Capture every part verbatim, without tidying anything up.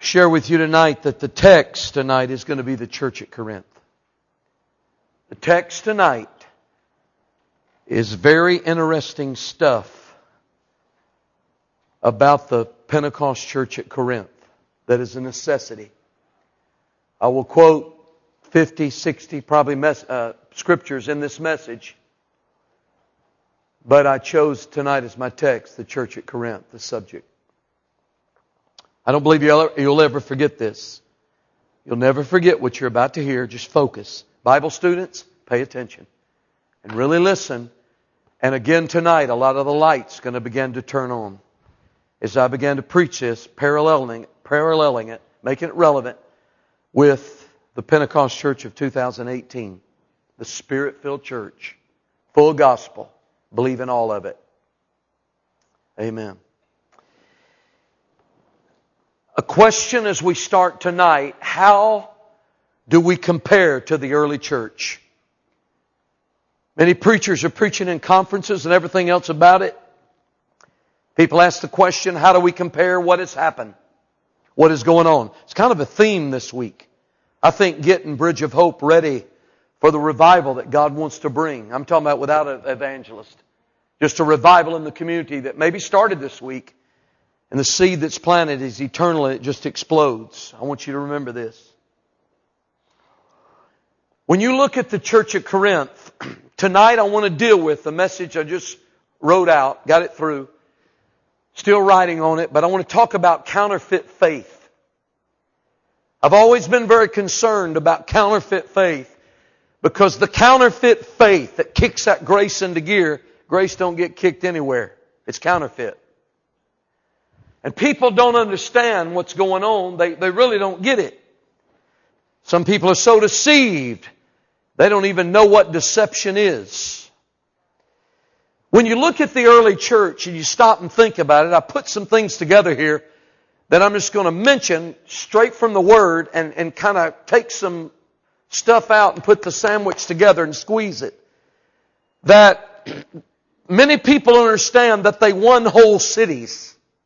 share with you tonight that the text tonight is going to be the church at Corinth. The text tonight is very interesting stuff about the Pentecost church at Corinth that is a necessity. I will quote fifty, sixty probably mes- uh, scriptures in this message, but I chose tonight as my text, the church at Corinth, the subject. I don't believe you'll, you'll ever forget this. You'll never forget what you're about to hear. Just focus. Bible students, pay attention and really listen. And again tonight, a lot of the light's going to begin to turn on as I began to preach this, paralleling, paralleling it, making it relevant with the Pentecost church of two thousand eighteen. The Spirit-filled church, full gospel, believe in all of it. Amen. A question as we start tonight, how do we compare to the early church? Many preachers are preaching in conferences and everything else about it. People ask the question, how do we compare what has happened? What is going on? It's kind of a theme this week. I think getting Bridge of Hope ready for the revival that God wants to bring. I'm talking about without an evangelist. Just a revival in the community that maybe started this week. And the seed that's planted is eternal and it just explodes. I want you to remember this. When you look at the church at Corinth, tonight I want to deal with the message I just wrote out, got it through, still writing on it, but I want to talk about counterfeit faith. I've always been very concerned about counterfeit faith because the counterfeit faith that kicks that grace into gear, grace don't get kicked anywhere. It's counterfeit. And people don't understand what's going on. They, they really don't get it. Some people are so deceived, they don't even know what deception is. When you look at the early church and you stop and think about it, I put some things together here that I'm just going to mention straight from the Word and, and kind of take some stuff out and put the sandwich together and squeeze it. That many people understand that they won whole cities.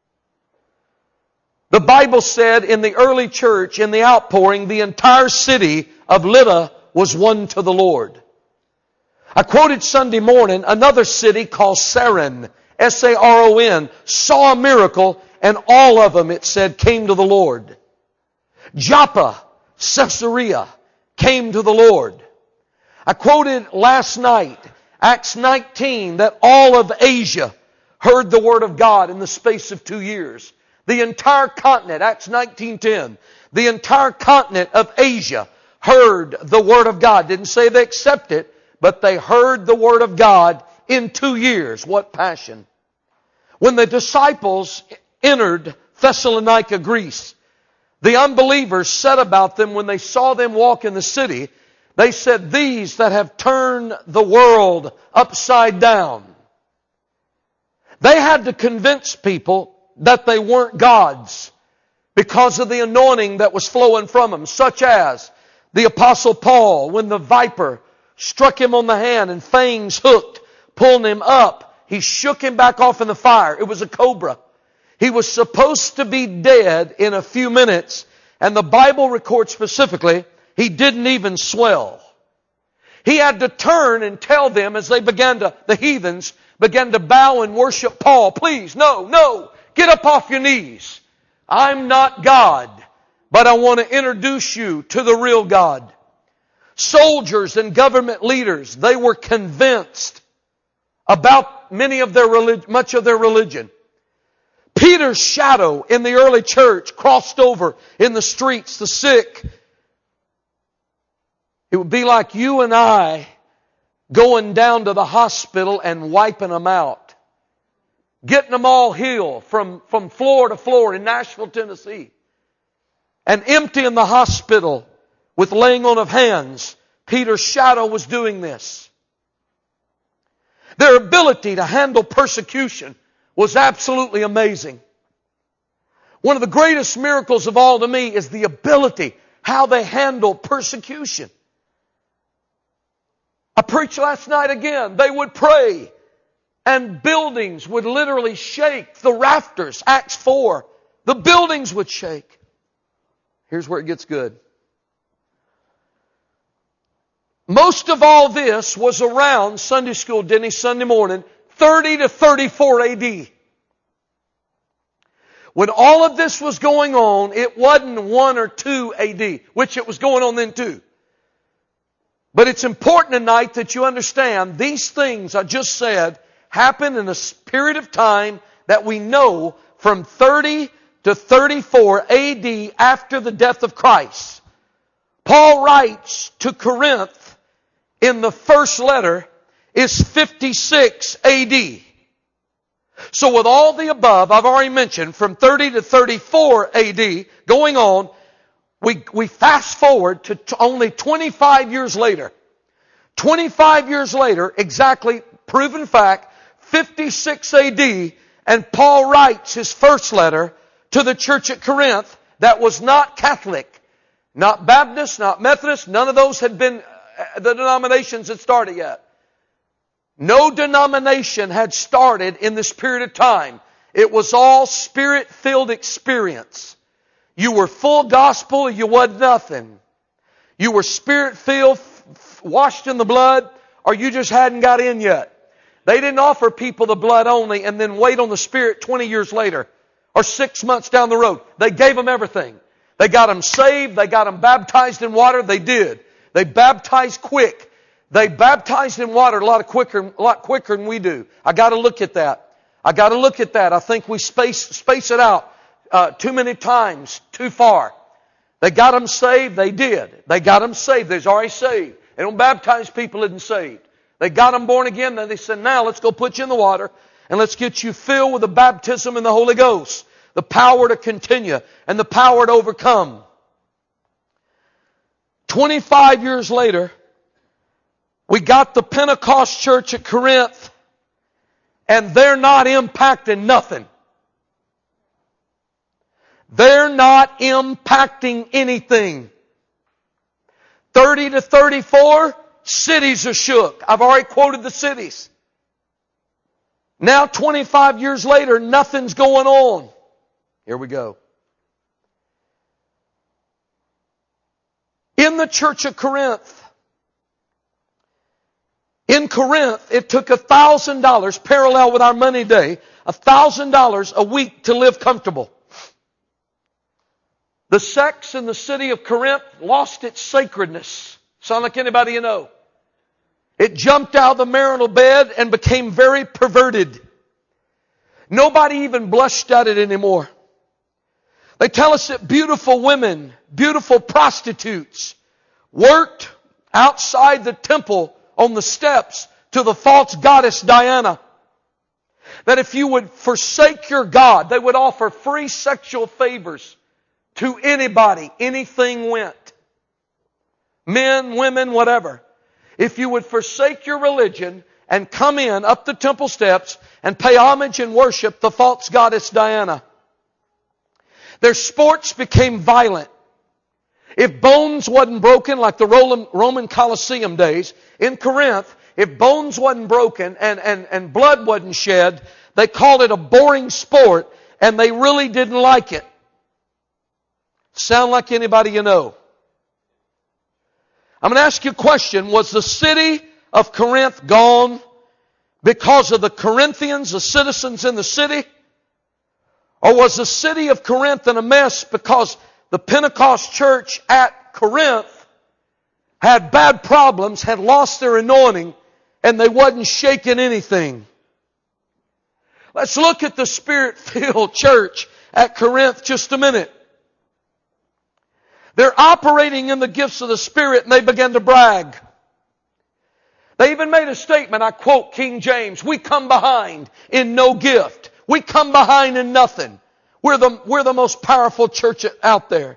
The Bible said in the early church, in the outpouring, the entire city of Lydda was won to the Lord. I quoted Sunday morning, another city called Saron, S A R O N, saw a miracle and all of them, it said, came to the Lord. Joppa, Caesarea, came to the Lord. I quoted last night, Acts nineteen, that all of Asia heard the Word of God in the space of two years. The entire continent, Acts nineteen ten, the entire continent of Asia heard the Word of God. Didn't say they accepted it, but they heard the Word of God in two years. What passion. When the disciples entered Thessalonica, Greece, the unbelievers said about them when they saw them walk in the city, they said, these that have turned the world upside down. They had to convince people that they weren't gods because of the anointing that was flowing from them, such as the Apostle Paul, when the viper struck him on the hand and fangs hooked, pulling him up, he shook him back off in the fire. It was a cobra. He was supposed to be dead in a few minutes, and the Bible records specifically, he didn't even swell. He had to turn and tell them as they began to, the heathens began to bow and worship Paul, please, no, no, get up off your knees. I'm not God, but I want to introduce you to the real God. Soldiers and government leaders, they were convinced about many of their relig- much of their religion. Peter's shadow in the early church crossed over in the streets, the sick. It would be like you and I going down to the hospital and wiping them out. Getting them all healed from, from floor to floor in Nashville, Tennessee. And emptying the hospital with laying on of hands. Peter's shadow was doing this. Their ability to handle persecution was absolutely amazing. One of the greatest miracles of all to me is the ability, how they handle persecution. I preached last night again. They would pray and buildings would literally shake. The rafters, Acts four, the buildings would shake. Here's where it gets good. Most of all this was around Sunday school, Denny, Sunday morning, thirty to thirty-four A D. When all of this was going on, it wasn't one or two A D, which it was going on then too. But it's important tonight that you understand these things I just said happened in a period of time that we know from thirty to thirty-four A D after the death of Christ. Paul writes to Corinth in the first letter is fifty-six A D. So with all the above, I've already mentioned, from thirty to thirty-four A D going on, we, we fast forward to t- only twenty-five years later. twenty-five years later, exactly, proven fact, fifty-six A D, and Paul writes his first letter to the church at Corinth that was not Catholic, not Baptist, not Methodist, none of those had been, the denominations had started yet. No denomination had started in this period of time. It was all Spirit-filled experience. You were full gospel, you wasn't nothing. You were Spirit-filled, washed in the blood, or you just hadn't got in yet. They didn't offer people the blood only and then wait on the Spirit twenty years later or six months down the road. They gave them everything. They got them saved. They got them baptized in water. They did. They baptized quick. They baptized in water a lot of quicker, a lot quicker than we do. I got to look at that. I got to look at that. I think we space space it out uh, too many times, too far. They got them saved. They did. They got them saved. They're already saved. They don't baptize people that isn't saved. They got them born again. Then they said, now let's go put you in the water and let's get you filled with the baptism in the Holy Ghost. The power to continue and the power to overcome. twenty-five years later, we got the Pentecost church at Corinth, and they're not impacting nothing. They're not impacting anything. thirty to thirty-four, cities are shook. I've already quoted the cities. Now twenty-five years later, nothing's going on. Here we go. In the church of Corinth, in Corinth, it took a thousand dollars, parallel with our money day, a thousand dollars a week to live comfortable. The sex in the city of Corinth lost its sacredness. Sound like anybody you know? It jumped out of the marital bed and became very perverted. Nobody even blushed at it anymore. They tell us that beautiful women, beautiful prostitutes, worked outside the temple on the steps to the false goddess Diana. That if you would forsake your God, they would offer free sexual favors to anybody. Anything went. Men, women, whatever. If you would forsake your religion and come in up the temple steps and pay homage and worship the false goddess Diana. Their sports became violent. If bones wasn't broken like the Roman Colosseum days, in Corinth, if bones wasn't broken and, and, and blood wasn't shed, they called it a boring sport and they really didn't like it. Sound like anybody you know? I'm going to ask you a question. Was the city of Corinth gone because of the Corinthians, the citizens in the city? Or was the city of Corinth in a mess because the Pentecost church at Corinth had bad problems, had lost their anointing, and they wasn't shaking anything? Let's look at the Spirit-filled church at Corinth just a minute. They're operating in the gifts of the Spirit, and they began to brag. They even made a statement, I quote King James, "We come behind in no gift. We come behind in nothing. We're the, we're the most powerful church out there."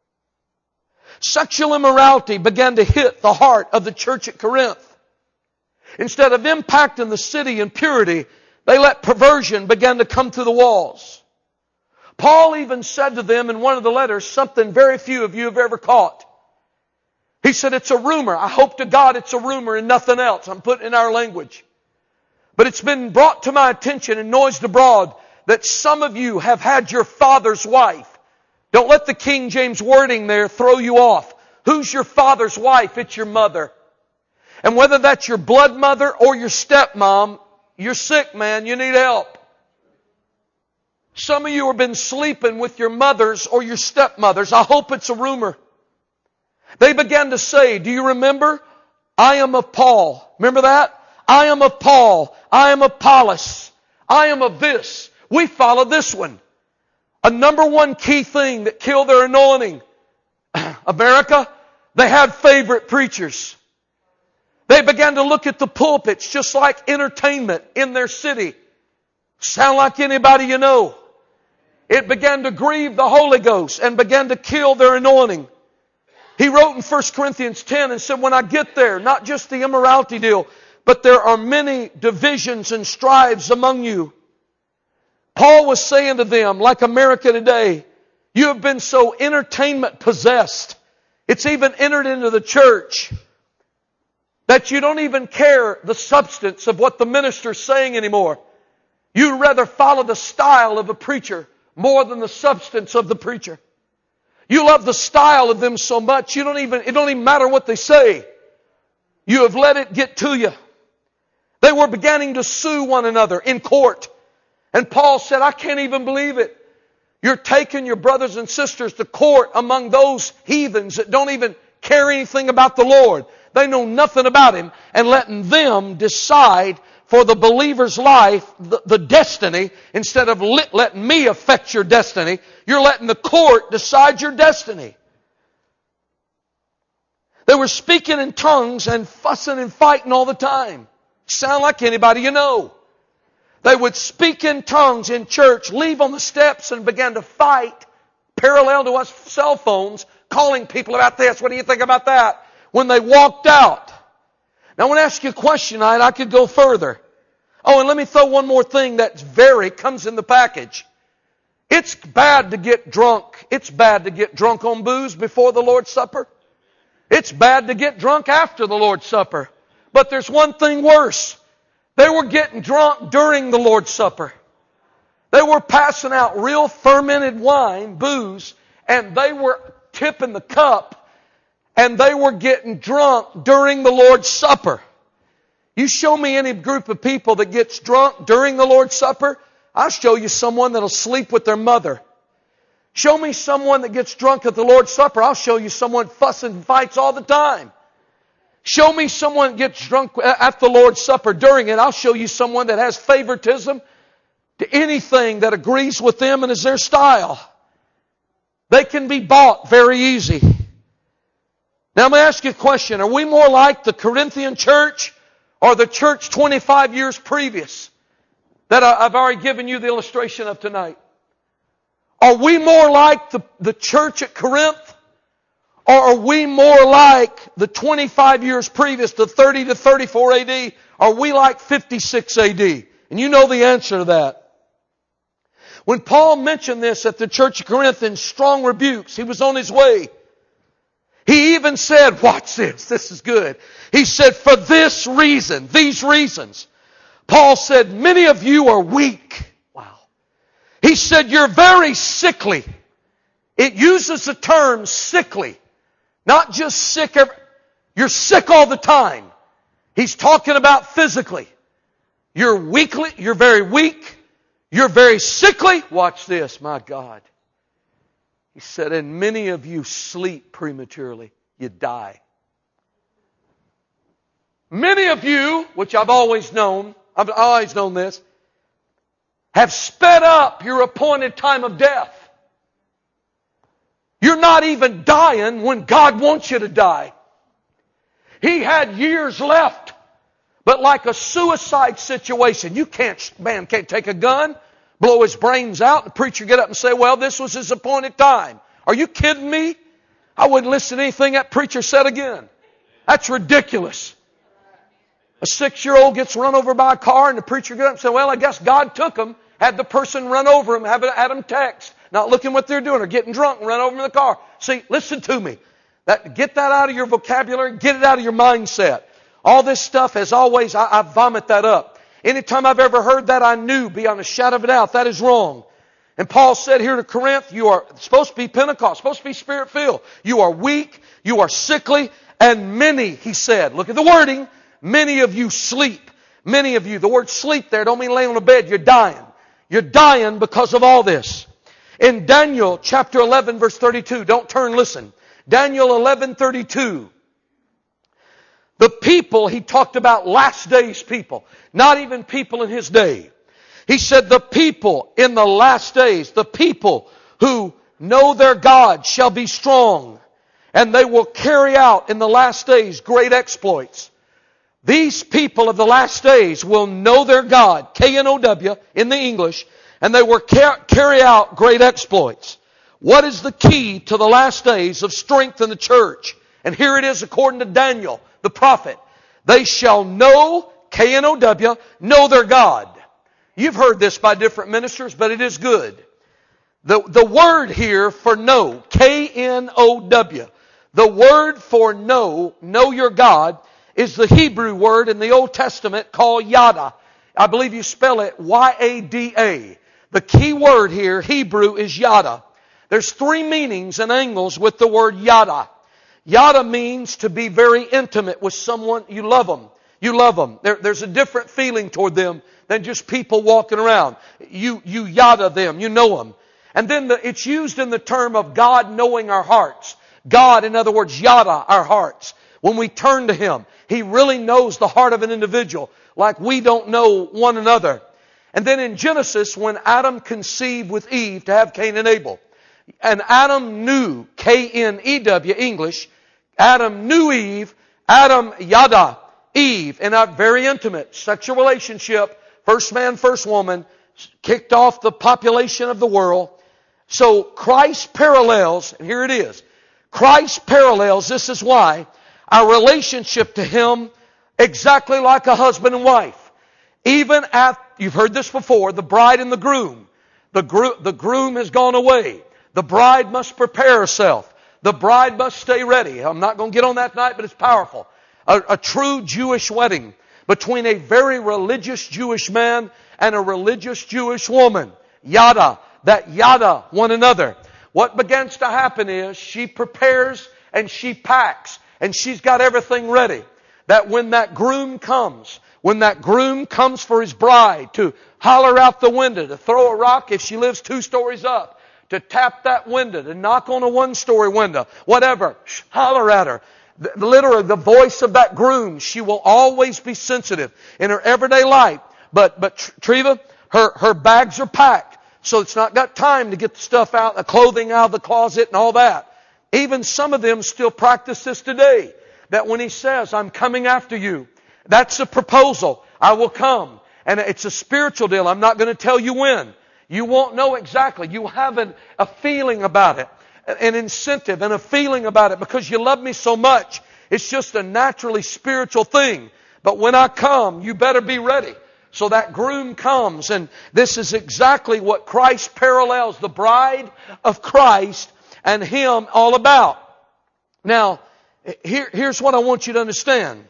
Sexual immorality began to hit the heart of the church at Corinth. Instead of impacting the city in purity, they let perversion begin to come through the walls. Paul even said to them in one of the letters something very few of you have ever caught. He said, it's a rumor. I hope to God it's a rumor and nothing else. I'm putting it in our language. But it's been brought to my attention and noised abroad that some of you have had your father's wife Don't let the King James wording there throw you off. Who's your father's wife? It's your mother. And whether that's your blood mother or your stepmom, you're sick, man. You need help. Some of you have been sleeping with your mothers or your stepmothers. I hope it's a rumor. They began to say, do you remember? I am of Paul. Remember that? I am of Paul. I am of Apollos. I am of this. We follow this one. A number one key thing that killed their anointing. America, they had favorite preachers. They began to look at the pulpits just like entertainment in their city. Sound like anybody you know. It began to grieve the Holy Ghost and began to kill their anointing. He wrote in First Corinthians ten and said, when I get there, not just the immorality deal, but there are many divisions and strives among you. Paul was saying to them, like America today, you have been so entertainment possessed. It's even entered into the church that you don't even care the substance of what the minister's saying anymore. You'd rather follow the style of a preacher more than the substance of the preacher. You love the style of them so much, you don't even, it don't even matter what they say. You have let it get to you. They were beginning to sue one another in court. And Paul said, I can't even believe it. You're taking your brothers and sisters to court among those heathens that don't even care anything about the Lord. They know nothing about Him, and letting them decide for the believer's life, the, the destiny, instead of let, letting me affect your destiny. You're letting the court decide your destiny. They were speaking in tongues and fussing and fighting all the time. Sound like anybody you know. They would speak in tongues in church, leave on the steps and begin to fight, parallel to us cell phones, calling people about this. What do you think about that? When they walked out. Now I want to ask you a question tonight. I could go further. Oh, and let me throw one more thing that's very, comes in the package. It's bad to get drunk. It's bad to get drunk on booze before the Lord's Supper. It's bad to get drunk after the Lord's Supper. But there's one thing worse. They were getting drunk during the Lord's Supper. They were passing out real fermented wine, booze, and they were tipping the cup, and they were getting drunk during the Lord's Supper. You show me any group of people that gets drunk during the Lord's Supper, I'll show you someone that'll sleep with their mother. Show me someone that gets drunk at the Lord's Supper, I'll show you someone fussing and fights all the time. Show me someone that gets drunk at the Lord's Supper during it, I'll show you someone that has favoritism to anything that agrees with them and is their style. They can be bought very easy. Now I'm going to ask you a question. Are we more like the Corinthian church or the church twenty-five years previous that I've already given you the illustration of tonight? Are we more like the, the church at Corinth? Or are we more like the twenty-five years previous, the thirty to thirty-four A D? Are we like fifty-six A D? And you know the answer to that. When Paul mentioned this at the church of Corinth in strong rebukes, he was on his way. He even said, watch this, this is good. He said, for this reason, these reasons, Paul said, many of you are weak. Wow. He said, you're very sickly. It uses the term sickly. Not just sick, you're sick all the time. He's talking about physically. You're weakly, you're very weak, you're very sickly. Watch this, my God. He said, and many of you sleep prematurely. You die. Many of you, which I've always known, I've always known this, have sped up your appointed time of death. You're not even dying when God wants you to die. He had years left. But like a suicide situation, you can't, man can't take a gun, blow his brains out, and the preacher get up and say, well, this was his appointed time. Are you kidding me? I wouldn't listen to anything that preacher said again. That's ridiculous. A six-year-old gets run over by a car, and the preacher get up and say, well, I guess God took him, had the person run over him, have had him text. Not looking what they're doing or getting drunk and run over in the car. See, listen to me. That, get that out of your vocabulary. Get it out of your mindset. All this stuff has always, I, I vomit that up. Anytime I've ever heard that, I knew beyond a shadow of a doubt that is wrong. And Paul said here to Corinth, you are supposed to be Pentecost, supposed to be Spirit-filled. You are weak, you are sickly, and many, he said, look at the wording, many of you sleep. Many of you, the word sleep there don't mean laying on a bed, you're dying. You're dying because of all this. In Daniel chapter eleven verse thirty-two, don't turn, listen. Daniel eleven thirty-two. The people, he talked about last days people, not even people in his day. He said the people in the last days, the people who know their God shall be strong, and they will carry out in the last days great exploits. These people of the last days will know their God, K N O W in the English, and they will car- carry out great exploits. What is the key to the last days of strength in the church? And here it is according to Daniel, the prophet. They shall know, K N O W, know their God. You've heard this by different ministers, but it is good. The, the word here for know, K N O W, the word for know, know your God, is the Hebrew word in the Old Testament called yada. I believe you spell it Y A D A. The key word here, Hebrew, is yada. There's three meanings and angles with the word yada. Yada means to be very intimate with someone. You love them. You love them. There, there's a different feeling toward them than just people walking around. You, you yada them. You know them. And then the, it's used in the term of God knowing our hearts. God, in other words, yada our hearts. When we turn to Him, He really knows the heart of an individual like we don't know one another. And then in Genesis, when Adam conceived with Eve to have Cain and Abel, and Adam knew, K N E W, English, Adam knew Eve, Adam yada Eve in a very intimate sexual relationship, first man, first woman, kicked off the population of the world. So Christ parallels, and here it is, Christ parallels, this is why, our relationship to Him exactly like a husband and wife. Even at, you've heard this before, the bride and the groom. The, gro- the groom has gone away. The bride must prepare herself. The bride must stay ready. I'm not going to get on that tonight, but it's powerful. A, a true Jewish wedding between a very religious Jewish man and a religious Jewish woman. Yada. That yada one another. What begins to happen is she prepares and she packs. And she's got everything ready. That when that groom comes, when that groom comes for his bride to holler out the window, to throw a rock if she lives two stories up, to tap that window, to knock on a one-story window, whatever, holler at her. Literally, the voice of that groom, she will always be sensitive in her everyday life. But, but Treva, her, her bags are packed. So it's not got time to get the stuff out, the clothing out of the closet and all that. Even some of them still practice this today. That when he says, I'm coming after you, that's a proposal. I will come. And it's a spiritual deal. I'm not going to tell you when. You won't know exactly. You have an, a feeling about it. An incentive and a feeling about it because you love me so much. It's just a naturally spiritual thing. But when I come, you better be ready. So that groom comes, and this is exactly what Christ parallels the bride of Christ and Him all about. Now, here, here's what I want you to understand.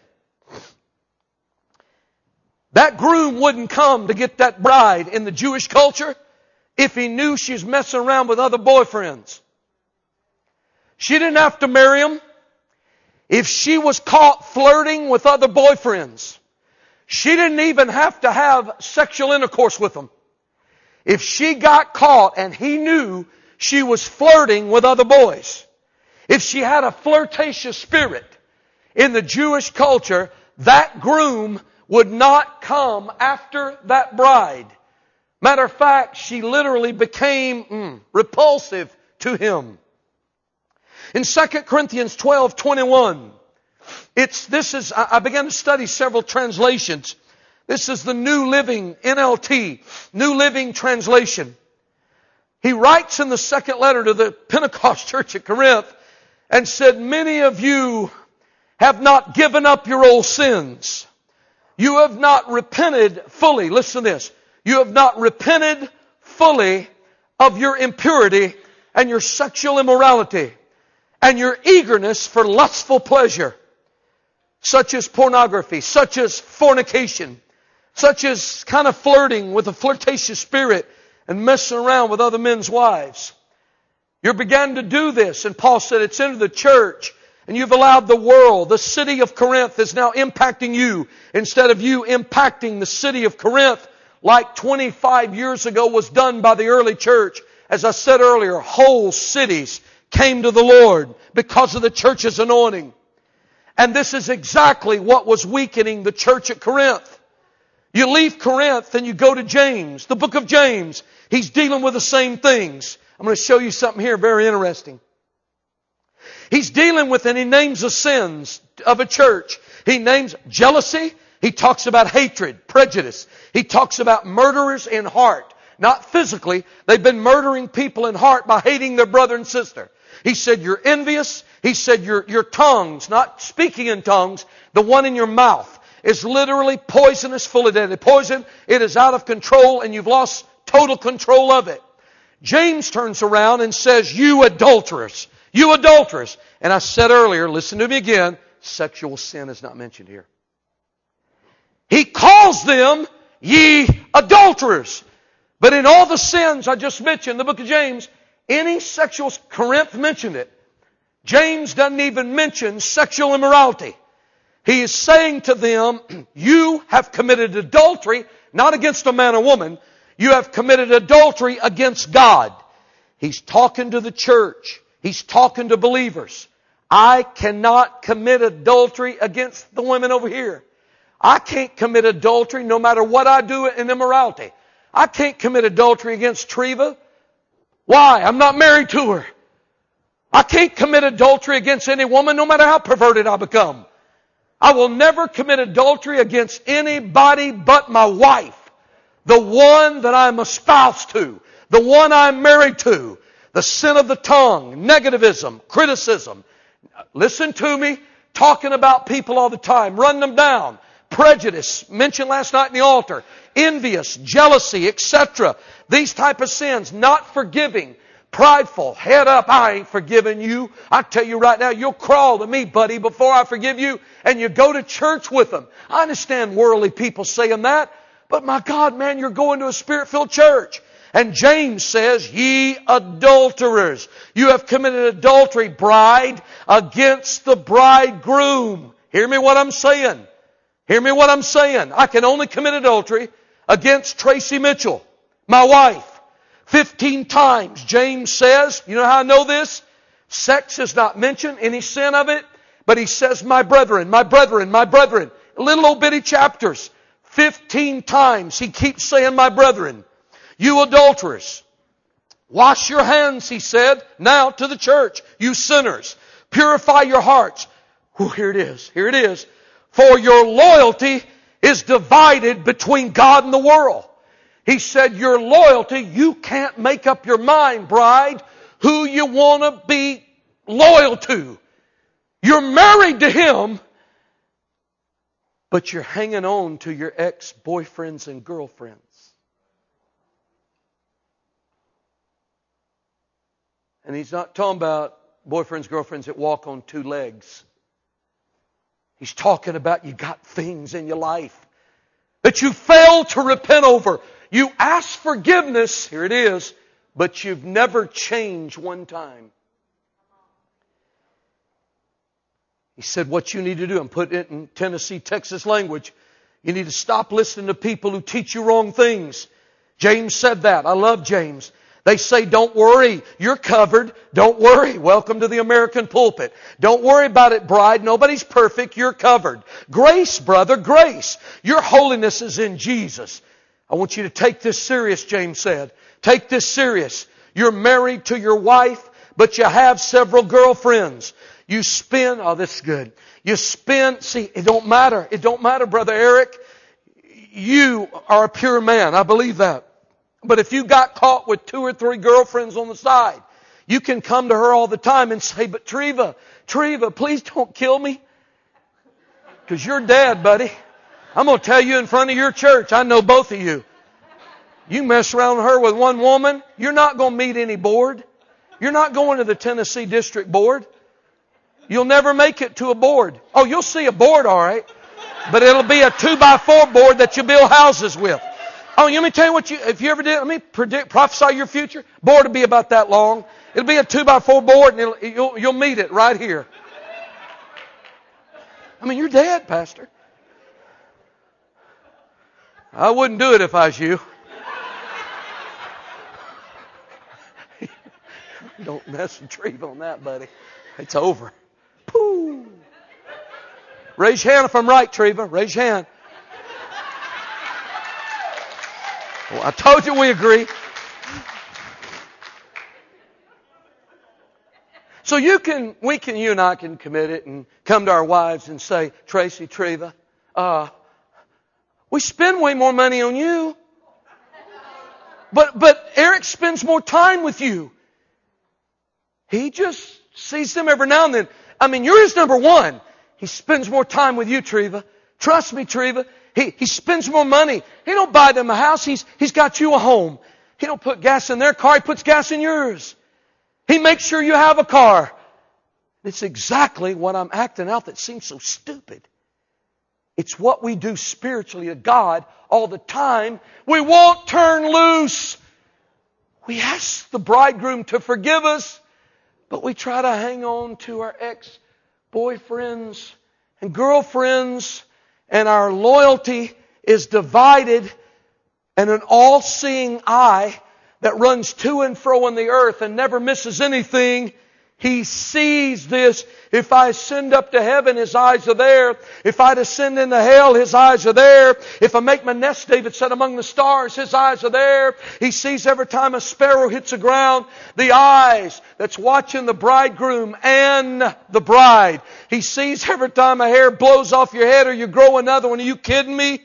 That groom wouldn't come to get that bride in the Jewish culture if he knew she was messing around with other boyfriends. She didn't have to marry him. If she was caught flirting with other boyfriends, she didn't even have to have sexual intercourse with them. If she got caught and he knew she was flirting with other boys, if she had a flirtatious spirit in the Jewish culture, that groom would not come after that bride. Matter of fact, she literally became mm, repulsive to him. In Second Corinthians twelve twenty-one, it's, this is, I began to study several translations. This is the New Living, N L T, New Living Translation. He writes in the second letter to the Pentecost church at Corinth and said, many of you have not given up your old sins. You have not repented fully. Listen to this. You have not repented fully of your impurity and your sexual immorality and your eagerness for lustful pleasure, such as pornography, such as fornication, such as kind of flirting with a flirtatious spirit and messing around with other men's wives. You began to do this, and Paul said it's into the church, and you've allowed the world, the city of Corinth is now impacting you instead of you impacting the city of Corinth like twenty-five years ago was done by the early church. As I said earlier, whole cities came to the Lord because of the church's anointing. And this is exactly what was weakening the church at Corinth. You leave Corinth and you go to James, the book of James. He's dealing with the same things. I'm going to show you something here very interesting. He's dealing with, and he names the sins of a church. He names jealousy. He talks about hatred, prejudice. He talks about murderers in heart. Not physically. They've been murdering people in heart by hating their brother and sister. He said you're envious. He said your, your tongues, not speaking in tongues, the one in your mouth is literally poisonous, full of deadly poison. It is out of control and you've lost total control of it. James turns around and says, you adulterers, you adulterers. And I said earlier, listen to me again, sexual sin is not mentioned here. He calls them ye adulterers. But in all the sins I just mentioned, the book of James, any sexual, Corinth mentioned it. James doesn't even mention sexual immorality. He is saying to them, you have committed adultery, not against a man or woman. You have committed adultery against God. He's talking to the church. He's talking to believers. I cannot commit adultery against the women over here. I can't commit adultery no matter what I do in immorality. I can't commit adultery against Treva. Why? I'm not married to her. I can't commit adultery against any woman no matter how perverted I become. I will never commit adultery against anybody but my wife. The one that I'm espoused to. The one I'm married to. The sin of the tongue, negativism, criticism. Listen to me. Talking about people all the time. Run them down. Prejudice, mentioned last night in the altar. Envious, jealousy, et cetera. These type of sins. Not forgiving. Prideful, head up, I ain't forgiving you. I tell you right now, you'll crawl to me, buddy, before I forgive you. And you go to church with them. I understand worldly people saying that. But my God, man, you're going to a Spirit-filled church. And James says, ye adulterers, you have committed adultery, bride, against the bridegroom. Hear me what I'm saying. Hear me what I'm saying. I can only commit adultery against Tracy Mitchell, my wife. Fifteen times, James says, you know how I know this? Sex is not mentioned, any sin of it. But he says, my brethren, my brethren, my brethren. Little old bitty chapters. Fifteen times he keeps saying, my brethren. You adulterers. Wash your hands, he said, now to the church. You sinners. Purify your hearts. Oh, here it is. Here it is. For your loyalty is divided between God and the world. He said, your loyalty, you can't make up your mind, bride, who you want to be loyal to. You're married to Him, but you're hanging on to your ex-boyfriends and girlfriends. And he's not talking about boyfriends, girlfriends that walk on two legs. He's talking about you got things in your life that you fail to repent over. You ask forgiveness, here it is, but you've never changed one time. He said what you need to do, and put it in Tennessee, Texas language, you need to stop listening to people who teach you wrong things. James said that. I love James. They say, don't worry, you're covered. Don't worry. Welcome to the American pulpit. Don't worry about it, bride. Nobody's perfect. You're covered. Grace, brother, grace. Your holiness is in Jesus. I want you to take this serious, James said. Take this serious. You're married to your wife, but you have several girlfriends. You spend, oh, this is good. You spend, see, it don't matter. It don't matter, Brother Eric. You are a pure man. I believe that. But if you got caught with two or three girlfriends on the side, you can come to her all the time and say, but Treva, Treva, please don't kill me. Because you're dead, buddy. I'm going to tell you in front of your church, I know both of you. You mess around with her with one woman, you're not going to meet any board. You're not going to the Tennessee District Board. You'll never make it to a board. Oh, you'll see a board, all right. But it'll be a two by four board that you build houses with. Oh, you let me tell you what you, if you ever did, let me predict, prophesy your future. Board will be about that long. It'll be a two by four board and it'll, you'll, you'll meet it right here. I mean, you're dead, Pastor. I wouldn't do it if I was you. Don't mess with Treva on that, buddy. It's over. Pooh. Raise your hand if I'm right, Treva. Raise your hand. Well, I told you we agree. So you can, we can, you and I can commit it and come to our wives and say, Tracy, Treva, uh, we spend way more money on you. But, but Eric spends more time with you. He just sees them every now and then. I mean, you're his number one. He spends more time with you, Treva. Trust me, Treva. He, he spends more money. He don't buy them a house. He's, he's got you a home. He don't put gas in their car. He puts gas in yours. He makes sure you have a car. It's exactly what I'm acting out that seems so stupid. It's what we do spiritually to God all the time. We won't turn loose. We ask the bridegroom to forgive us, but we try to hang on to our ex-boyfriends and girlfriends, and our loyalty is divided, and an all-seeing eye that runs to and fro in the earth and never misses anything. He sees this. If I ascend up to heaven, His eyes are there. If I descend into hell, His eyes are there. If I make my nest, David said, among the stars, His eyes are there. He sees every time a sparrow hits the ground, the eyes that's watching the bridegroom and the bride. He sees every time a hair blows off your head or you grow another one. Are you kidding me?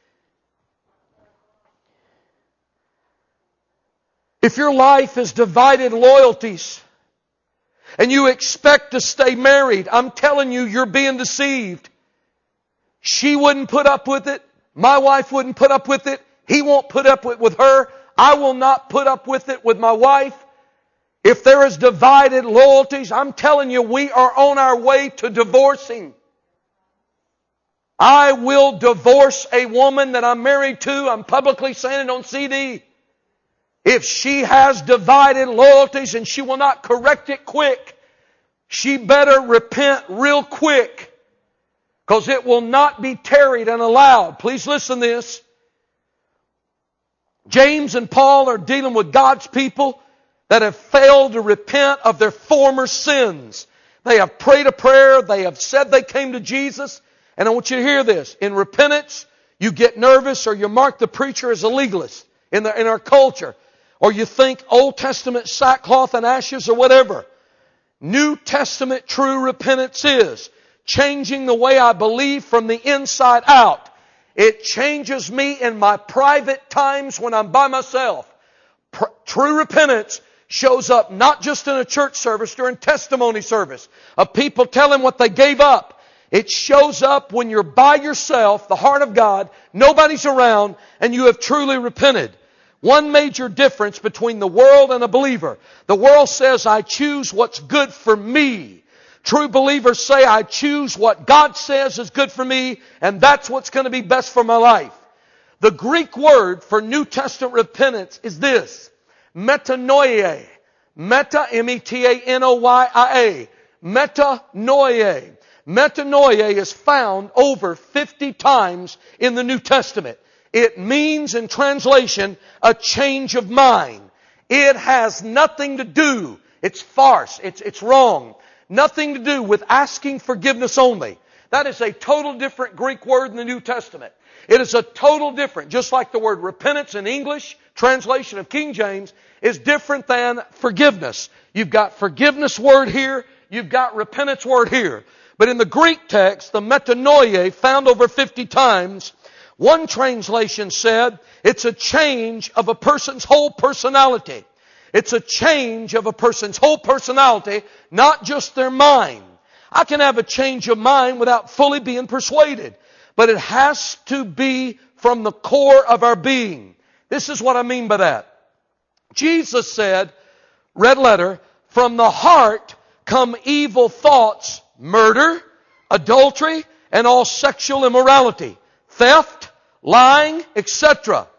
If your life is divided loyalties, and you expect to stay married, I'm telling you, you're being deceived. She wouldn't put up with it. My wife wouldn't put up with it. He won't put up with, with her. I will not put up with it with my wife. If there is divided loyalties, I'm telling you, we are on our way to divorcing. I will divorce a woman that I'm married to. I'm publicly saying it on C D. If she has divided loyalties and she will not correct it quick, she better repent real quick, because it will not be tarried and allowed. Please listen to this. James and Paul are dealing with God's people that have failed to repent of their former sins. They have prayed a prayer. They have said they came to Jesus. And I want you to hear this. In repentance, you get nervous or you mark the preacher as a legalist in, the, in our culture. Or you think Old Testament sackcloth and ashes or whatever. New Testament true repentance is changing the way I believe from the inside out. It changes me in my private times when I'm by myself. Pr- true repentance shows up not just in a church service, during testimony service of people telling what they gave up. It shows up when you're by yourself, the heart of God, nobody's around, and you have truly repented. One major difference between the world and a believer. The world says, I choose what's good for me. True believers say, I choose what God says is good for me, and that's what's going to be best for my life. The Greek word for New Testament repentance is this: metanoia. Meta, M E T A N O Y I A. Metanoia. Metanoia is found over fifty times in the New Testament. It means, in translation, a change of mind. It has nothing to do, it's farce, it's, it's wrong, nothing to do with asking forgiveness only. That is a total different Greek word in the New Testament. It is a total different, just like the word repentance in English, translation of King James, is different than forgiveness. You've got forgiveness word here, you've got repentance word here. But in the Greek text, the metanoia, found over fifty times, one translation said, it's a change of a person's whole personality. It's a change of a person's whole personality, not just their mind. I can have a change of mind without fully being persuaded, but it has to be from the core of our being. This is what I mean by that. Jesus said, red letter, from the heart come evil thoughts, murder, adultery, and all sexual immorality, theft, lying, et cetera.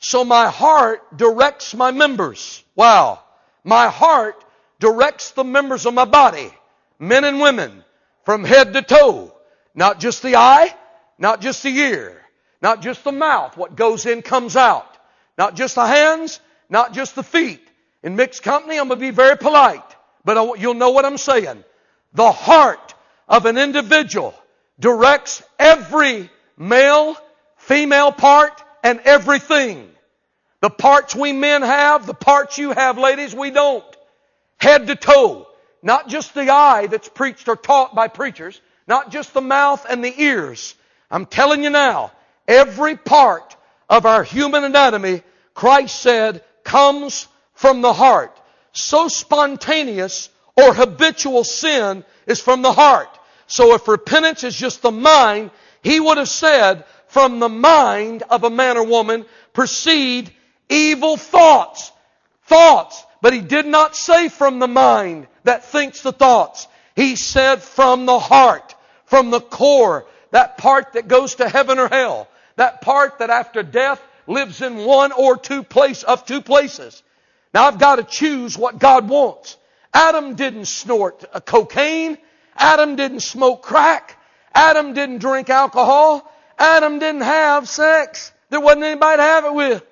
So my heart directs my members. Wow. My heart directs the members of my body, men and women, from head to toe. Not just the eye, not just the ear, not just the mouth. What goes in comes out. Not just the hands, not just the feet. In mixed company, I'm going to be very polite, but I, you'll know what I'm saying. The heart of an individual directs every male, female part, and everything. The parts we men have, the parts you have, ladies, we don't. Head to toe. Not just the eye that's preached or taught by preachers. Not just the mouth and the ears. I'm telling you now, every part of our human anatomy, Christ said, comes from the heart. So spontaneous or habitual sin is from the heart. So if repentance is just the mind, He would have said, from the mind of a man or woman proceed evil thoughts. Thoughts. But He did not say from the mind that thinks the thoughts. He said from the heart, from the core, that part that goes to heaven or hell. That part that after death lives in one or two place of two places. Now I've got to choose what God wants. Adam didn't snort a cocaine. Adam didn't smoke crack. Adam didn't drink alcohol. Adam didn't have sex. There wasn't anybody to have it with.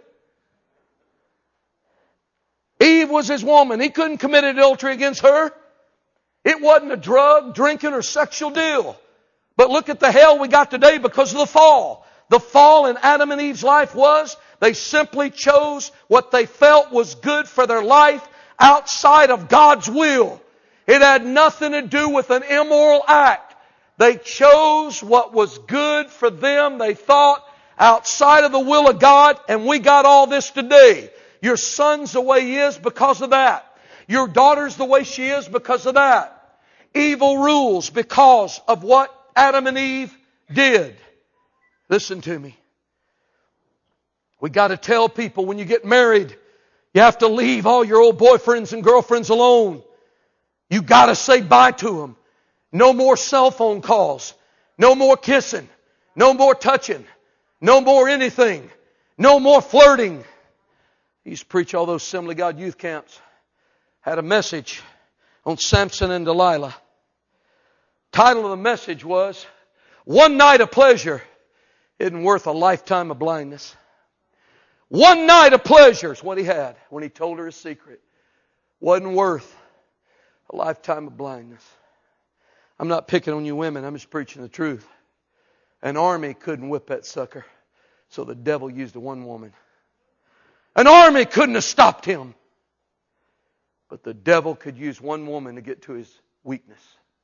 Eve was his woman. He couldn't commit adultery against her. It wasn't a drug, drinking, or sexual deal. But look at the hell we got today because of the fall. The fall in Adam and Eve's life was they simply chose what they felt was good for their life outside of God's will. It had nothing to do with an immoral act. They chose what was good for them, they thought, outside of the will of God, and we got all this today. Your son's the way he is because of that. Your daughter's the way she is because of that. Evil rules because of what Adam and Eve did. Listen to me. We got to tell people when you get married, you have to leave all your old boyfriends and girlfriends alone. You got to say bye to them. No more cell phone calls. No more kissing. No more touching. No more anything. No more flirting. I used to preach all those Assembly of God youth camps. Had a message on Samson and Delilah. Title of the message was, One Night of Pleasure Isn't Worth a Lifetime of Blindness. One night of pleasure is what he had when he told her his secret. Wasn't worth a lifetime of blindness. I'm not picking on you women. I'm just preaching the truth. An army couldn't whip that sucker. So the devil used a one woman. An army couldn't have stopped him. But the devil could use one woman to get to his weakness.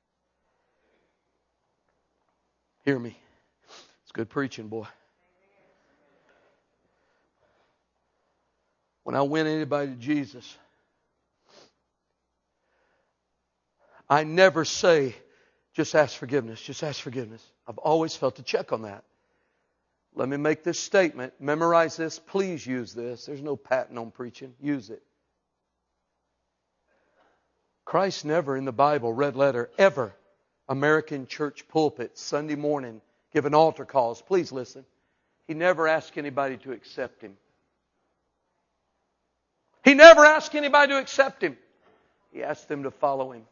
Hear me. It's good preaching, boy. When I win anybody to Jesus, I never say, just ask forgiveness, just ask forgiveness. I've always felt a check on that. Let me make this statement. Memorize this. Please use this. There's no patent on preaching. Use it. Christ never in the Bible, red letter, ever, American church pulpit, Sunday morning, giving altar calls. Please listen. He never asked anybody to accept Him. He never asked anybody to accept Him. He asked them to follow Him.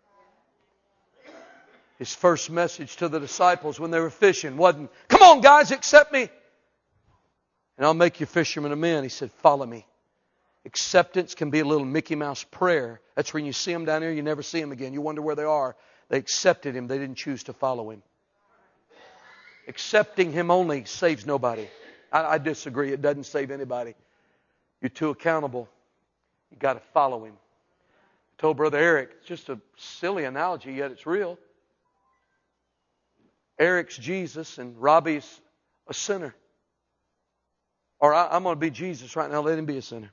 His first message to the disciples when they were fishing wasn't, come on guys, accept me, and I'll make you fishermen of men. He said, follow me. Acceptance can be a little Mickey Mouse prayer. That's when you see them down here, you never see them again. You wonder where they are. They accepted Him. They didn't choose to follow Him. Accepting Him only saves nobody. I, I disagree. It doesn't save anybody. You're too accountable. You got to follow Him. I told Brother Eric, it's just a silly analogy, yet it's real. Eric's Jesus and Robbie's a sinner. Or I, I'm going to be Jesus right now. Let him be a sinner.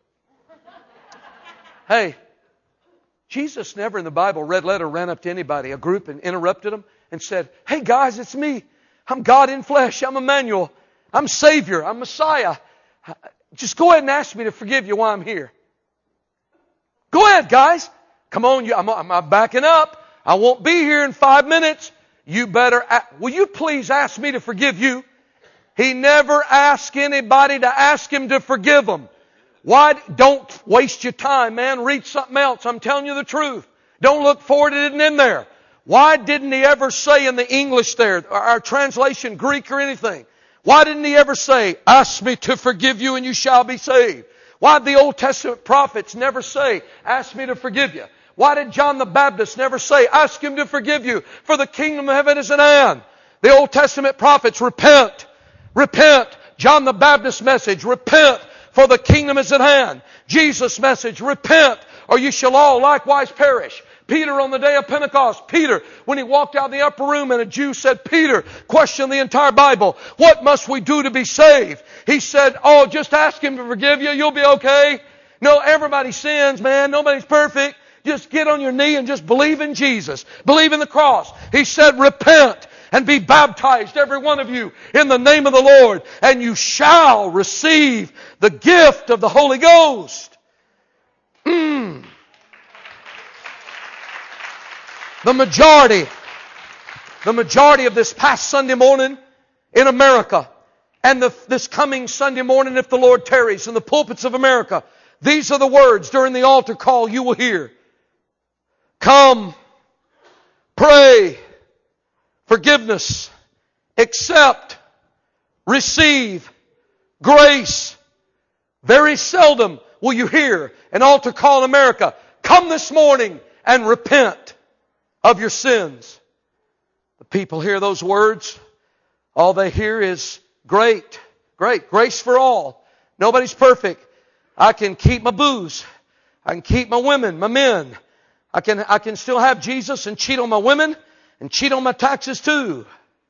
Hey, Jesus never in the Bible, red letter, ran up to anybody, a group, and interrupted them and said, hey guys, it's me. I'm God in flesh. I'm Emmanuel. I'm Savior. I'm Messiah. Just go ahead and ask me to forgive you while I'm here. Go ahead, guys. Come on. I'm, I'm backing up. I won't be here in five minutes. You better, will you please ask me to forgive you? He never asked anybody to ask Him to forgive them. Why? Don't waste your time, man. Read something else. I'm telling you the truth. Don't look for it. It isn't in there. Why didn't He ever say in the English there, or our translation, Greek or anything? Why didn't He ever say, ask me to forgive you and you shall be saved? Why did the Old Testament prophets never say, ask me to forgive you? Why did John the Baptist never say, ask Him to forgive you, for the kingdom of heaven is at hand? The Old Testament prophets, repent, repent. John the Baptist's message, repent, for the kingdom is at hand. Jesus' message, repent, or you shall all likewise perish. Peter on the day of Pentecost, Peter, when he walked out of the upper room and a Jew said, Peter, question the entire Bible, what must we do to be saved? He said, oh, just ask Him to forgive you, you'll be okay. No, everybody sins, man. Nobody's perfect. Just get on your knee and just believe in Jesus. Believe in the cross. He said, repent and be baptized, every one of you, in the name of the Lord, and you shall receive the gift of the Holy Ghost. Mm. The majority, the majority of this past Sunday morning in America, and the, this coming Sunday morning, if the Lord tarries, in the pulpits of America, these are the words during the altar call you will hear. Come, pray, forgiveness, accept, receive, grace. Very seldom will you hear an altar call in America, come this morning and repent of your sins. The people hear those words. All they hear is great, great, grace for all. Nobody's perfect. I can keep my booze. I can keep my women, my men. I can, I can still have Jesus and cheat on my women and cheat on my taxes too.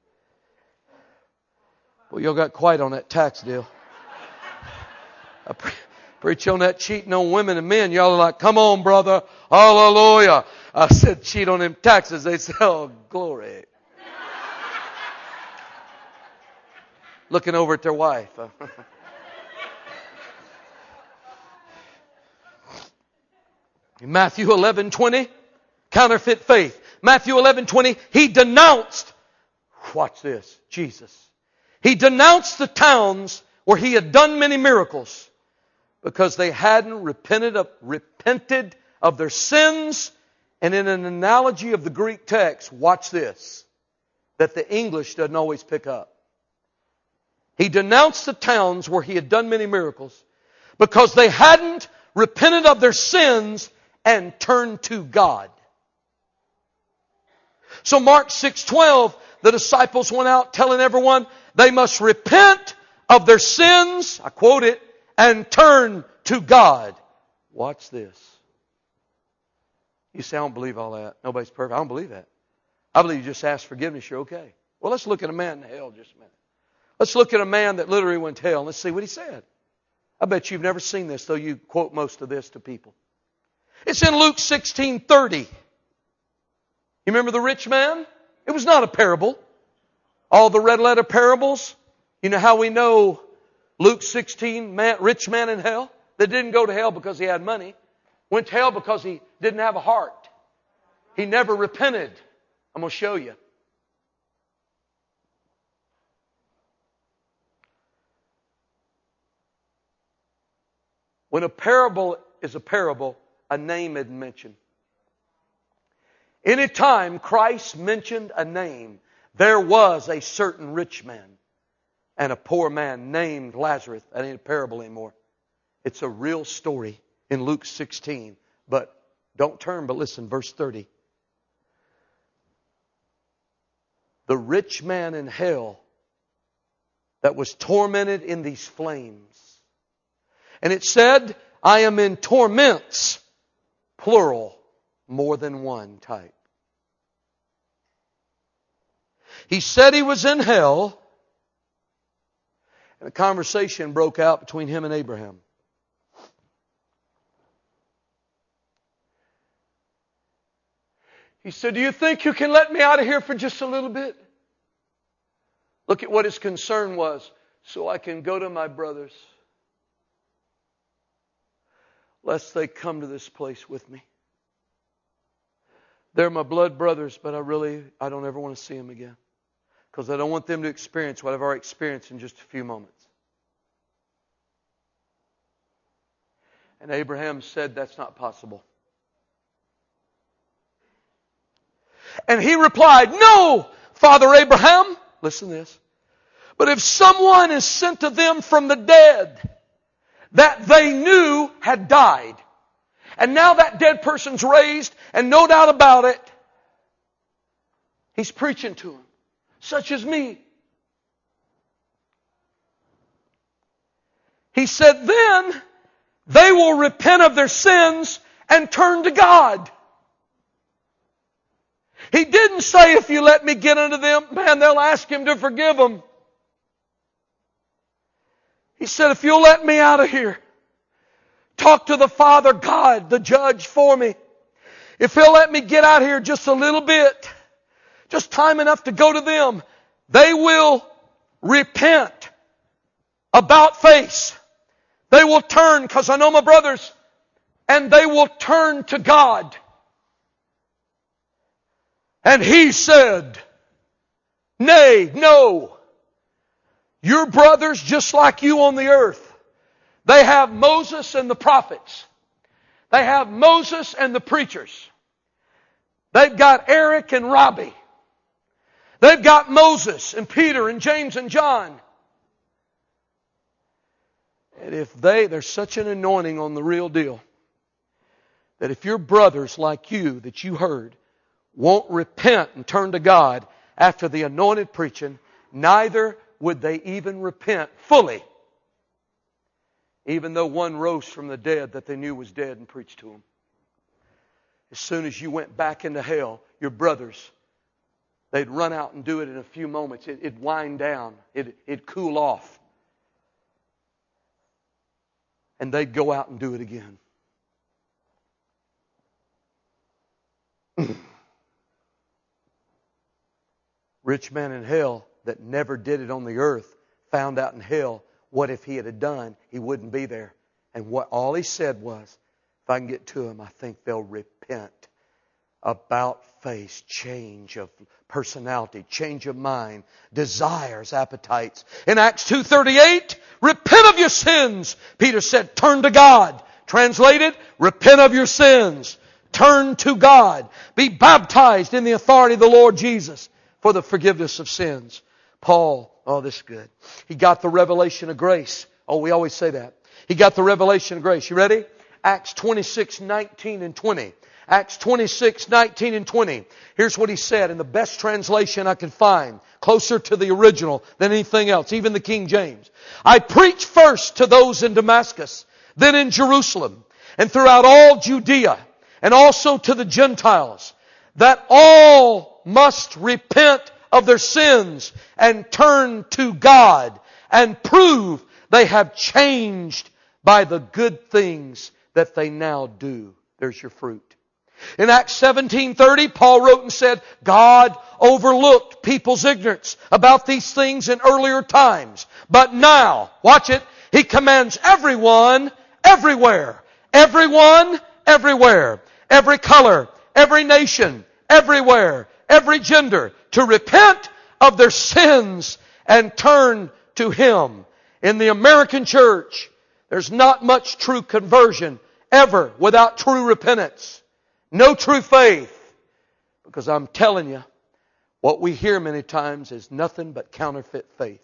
Well, y'all got quiet on that tax deal. I pre- preach on that cheating on women and men. Y'all are like, come on, brother. Hallelujah. I said, cheat on them taxes. They said, oh, glory. Looking over at their wife. In Matthew eleven twenty, counterfeit faith. Matthew eleven twenty, He denounced, watch this, Jesus. He denounced the towns where He had done many miracles because they hadn't repented of, repented of their sins. And in an analogy of the Greek text, watch this, that the English doesn't always pick up. He denounced the towns where He had done many miracles because they hadn't repented of their sins and turned to God. So Mark six twelve, the disciples went out telling everyone they must repent of their sins, I quote it, and turn to God. Watch this. You say, I don't believe all that. Nobody's perfect. I don't believe that. I believe you just ask forgiveness, you're okay. Well, let's look at a man in hell just a minute. Let's look at a man that literally went to hell and let's see what he said. I bet you've never seen this, though you quote most of this to people. It's in Luke sixteen thirty. You remember the rich man? It was not a parable. All the red letter parables, you know how we know Luke sixteen, man, rich man in hell? That didn't go to hell because he had money. Went to hell because he didn't have a heart. He never repented. I'm going to show you. When a parable is a parable, a name isn't mentioned. Anytime Christ mentioned a name, there was a certain rich man and a poor man named Lazarus. That ain't a parable anymore. It's a real story in Luke sixteen. But don't turn, but listen, verse thirty. The rich man in hell that was tormented in these flames. And it said, I am in torments, plural, more than one type. He said he was in hell, and a conversation broke out between him and Abraham. He said, do you think you can let me out of here for just a little bit? Look at what his concern was. So I can go to my brothers, lest they come to this place with me. They're my blood brothers, but I really, I don't ever want to see them again. Because I don't want them to experience what I've already experienced in just a few moments. And Abraham said, that's not possible. And he replied, no, Father Abraham, listen to this, but if someone is sent to them from the dead that they knew had died, and now that dead person's raised, and no doubt about it, he's preaching to them, such as me. He said, then they will repent of their sins and turn to God. He didn't say, if you let me get into them, man, they'll ask Him to forgive them. He said, if you'll let me out of here, talk to the Father God, the judge, for me. If He'll let me get out here just a little bit, just time enough to go to them, they will repent about face. They will turn, because I know my brothers, and they will turn to God. And he said, nay, no. Your brothers, just like you on the earth, they have Moses and the prophets. They have Moses and the preachers. They've got Eric and Robbie. They've got Moses and Peter and James and John. And if they, there's such an anointing on the real deal, that if your brothers like you that you heard won't repent and turn to God after the anointed preaching, neither would they even repent fully, even though one rose from the dead that they knew was dead and preached to them. As soon as you went back into hell, your brothers, they'd run out and do it in a few moments. It, it'd wind down. It, it'd cool off. And they'd go out and do it again. Rich man in hell that never did it on the earth found out in hell what if he had done, he wouldn't be there. And what all he said was, if I can get to him, I think they'll repent. About face, change of personality, change of mind, desires, appetites. In Acts two thirty-eight, repent of your sins. Peter said, turn to God. Translated, repent of your sins. Turn to God. Be baptized in the authority of the Lord Jesus for the forgiveness of sins. Paul, oh, this is good. He got the revelation of grace. Oh, we always say that. He got the revelation of grace. You ready? Acts twenty-six, nineteen and twenty. Acts twenty-six, nineteen and twenty. Here's what he said in the best translation I could find, closer to the original than anything else, even the King James. I preach first to those in Damascus, then in Jerusalem, and throughout all Judea, and also to the Gentiles, that all must repent of their sins and turn to God and prove they have changed by the good things that they now do. There's your fruit. In Acts seventeen thirty, Paul wrote and said, God overlooked people's ignorance about these things in earlier times. But now, watch it, He commands everyone, everywhere, everyone, everywhere, every color, every nation, everywhere, every gender, to repent of their sins and turn to Him. In the American church, there's not much true conversion ever without true repentance. No true faith. Because I'm telling you, what we hear many times is nothing but counterfeit faith.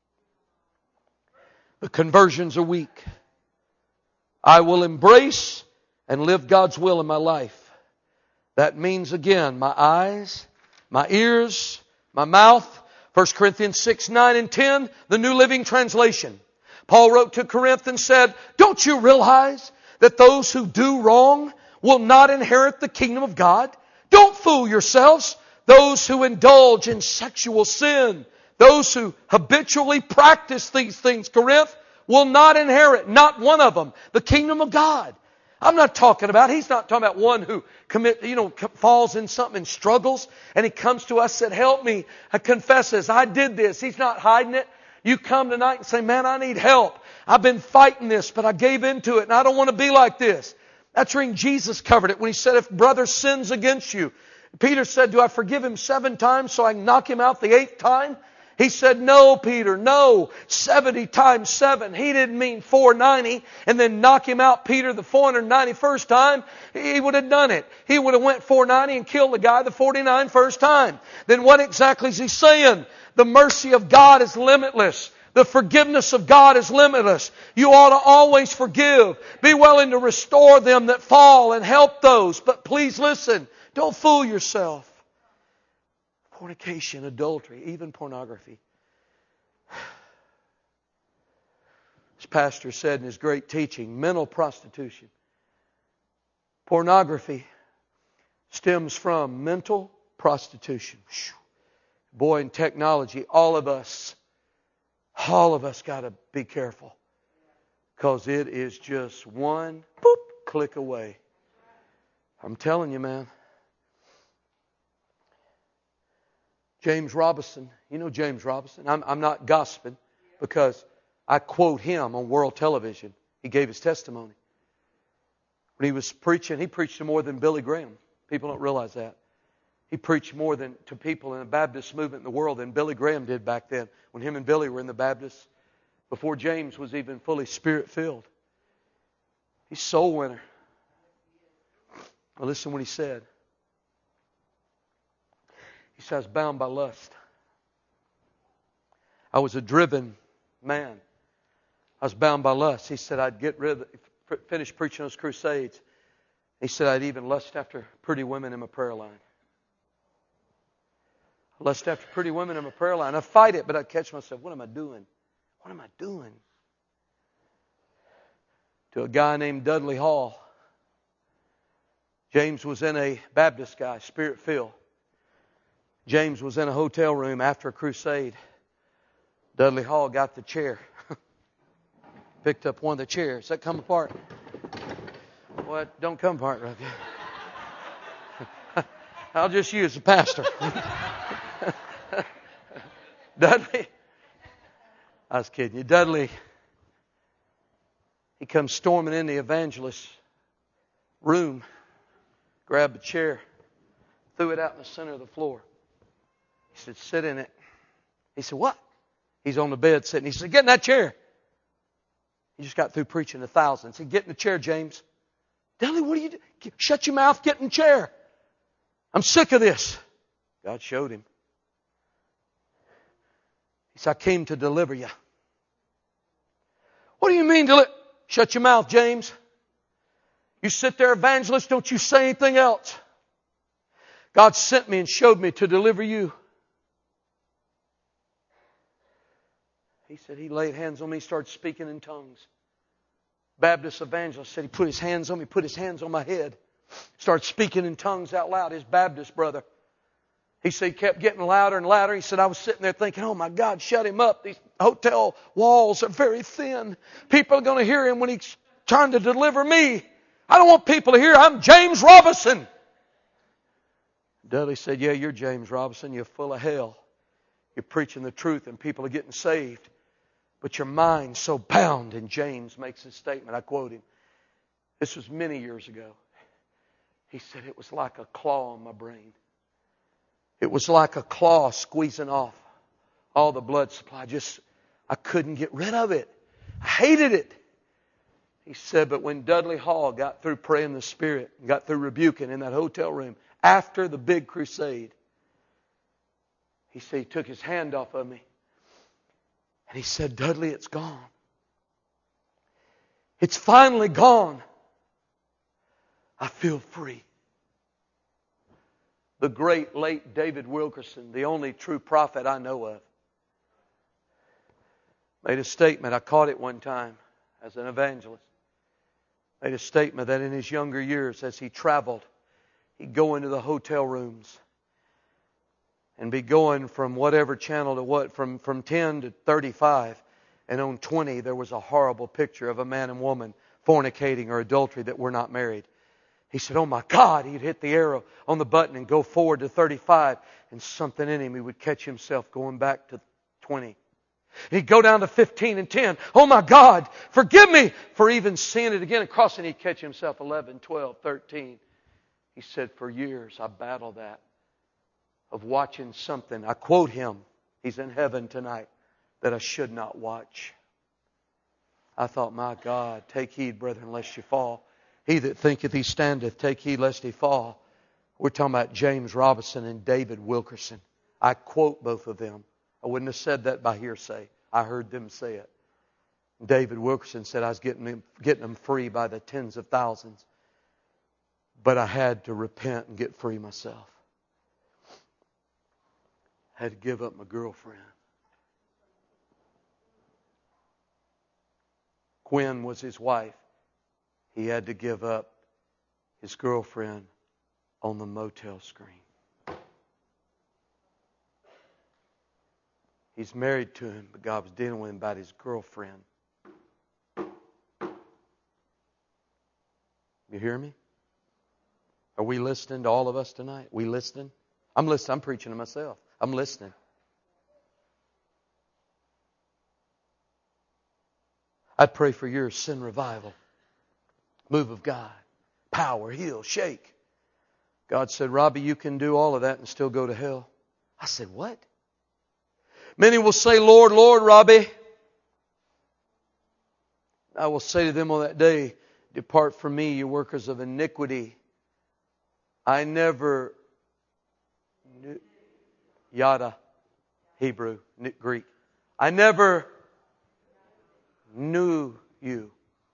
The conversions are weak. I will embrace and live God's will in my life. That means, again, my eyes, my ears, my mouth. First Corinthians six, nine, and ten, the New Living Translation. Paul wrote to Corinth and said, don't you realize that those who do wrong will not inherit the kingdom of God? Don't fool yourselves. Those who indulge in sexual sin, those who habitually practice these things, Corinth, will not inherit, not one of them, the kingdom of God. I'm not talking about, he's not talking about one who commit, you know, falls in something and struggles, and he comes to us and said, help me, I confess this, I did this. He's not hiding it. You come tonight and say, man, I need help. I've been fighting this, but I gave into it, and I don't want to be like this. That's when Jesus covered it when He said, if brother sins against you, Peter said, do I forgive him seven times so I can knock him out the eighth time? He said, no, Peter, no. seventy times seven. He didn't mean four ninety and then knock him out, Peter, the four hundred ninety-first time. He would have done it. He would have went four ninety and killed the guy the forty-nine first time. Then what exactly is he saying? The mercy of God is limitless. The forgiveness of God is limitless. You ought to always forgive. Be willing to restore them that fall and help those. But please listen, don't fool yourself. Fornication, adultery, even pornography. This pastor said in his great teaching, mental prostitution. Pornography stems from mental prostitution. Boy, in technology, all of us, all of us got to be careful. Because it is just one boop, click away. I'm telling you, man. James Robison. You know James Robison. I'm, I'm not gossiping because I quote him on world television. He gave his testimony. When he was preaching, he preached to more than Billy Graham. People don't realize that. He preached more than to people in the Baptist movement in the world than Billy Graham did back then when him and Billy were in the Baptists, before James was even fully Spirit-filled. He's a soul winner. Well, listen what he said. He said, I was bound by lust. I was a driven man. I was bound by lust. He said, I'd get rid of, finish preaching those crusades. He said, I'd even lust after pretty women in my prayer line. I lust after pretty women in my prayer line. I'd fight it, but I'd catch myself. What am I doing? What am I doing? To a guy named Dudley Hall. James was in a Baptist guy, Spirit-filled. James was in a hotel room after a crusade. Dudley Hall got the chair. Picked up one of the chairs. Does that come apart? Well, it don't come apart right there. I'll just use the pastor. Dudley. I was kidding you. Dudley, he comes storming in the evangelist's room, grabbed a chair, threw it out in the center of the floor. He said, sit in it. He said, what? He's on the bed sitting. He said, get in that chair. He just got through preaching to thousands. He said, get in the chair, James. Dudley, what are you doing? Shut your mouth, get in the chair. I'm sick of this. God showed him. He said, I came to deliver you. What do you mean deliver? Shut your mouth, James. You sit there, evangelist, don't you say anything else. God sent me and showed me to deliver you. He said he laid hands on me, started speaking in tongues. Baptist evangelist said he put his hands on me, put his hands on my head. Started speaking in tongues out loud, his Baptist brother. He said he kept getting louder and louder. He said, I was sitting there thinking, oh my God, shut him up. These hotel walls are very thin. People are going to hear him when he's trying to deliver me. I don't want people to hear I'm James Robison. Dudley said, yeah, you're James Robison. You're full of hell. You're preaching the truth and people are getting saved. But your mind's so bound. And James makes this statement. I quote him. This was many years ago. He said, it was like a claw on my brain. It was like a claw squeezing off all the blood supply. Just, I couldn't get rid of it. I hated it. He said, but when Dudley Hall got through praying the Spirit, and got through rebuking in that hotel room, after the big crusade, he said he took his hand off of me. And he said, Dudley, it's gone. It's finally gone. I feel free. The great late David Wilkerson, the only true prophet I know of, made a statement. I caught it one time as an evangelist. Made a statement that in his younger years, as he traveled, he'd go into the hotel rooms and be going from whatever channel to what, from, from ten to thirty-five. And on twenty, there was a horrible picture of a man and woman fornicating or adultery that were not married. He said, oh my God, he'd hit the arrow on the button and go forward to thirty-five. And something in him, he would catch himself going back to twenty. He'd go down to fifteen and ten. Oh my God, forgive me for even seeing it again and crossing. He'd catch himself eleven, twelve, thirteen. He said, for years I battled that of watching something. I quote him. He's in heaven tonight. That I should not watch. I thought, my God, take heed, brethren, lest you fall. He that thinketh he standeth, take heed lest he fall. We're talking about James Robison and David Wilkerson. I quote both of them. I wouldn't have said that by hearsay. I heard them say it. David Wilkerson said I was getting them, getting them free by the tens of thousands. But I had to repent and get free myself. I had to give up my girlfriend. Gwen was his wife. He had to give up his girlfriend on the motel screen. He's married to him, but God was dealing with him about his girlfriend. You hear me? Are we listening to all of us tonight? We listening? I'm listening. I'm preaching to myself. I'm listening. I pray for your sin revival. Move of God. Power, heal, shake. God said, Robbie, you can do all of that and still go to hell. I said, what? Many will say, Lord, Lord, Robbie. I will say to them on that day, depart from me, you workers of iniquity. I never knew. Yada, Hebrew, Greek. I never knew you.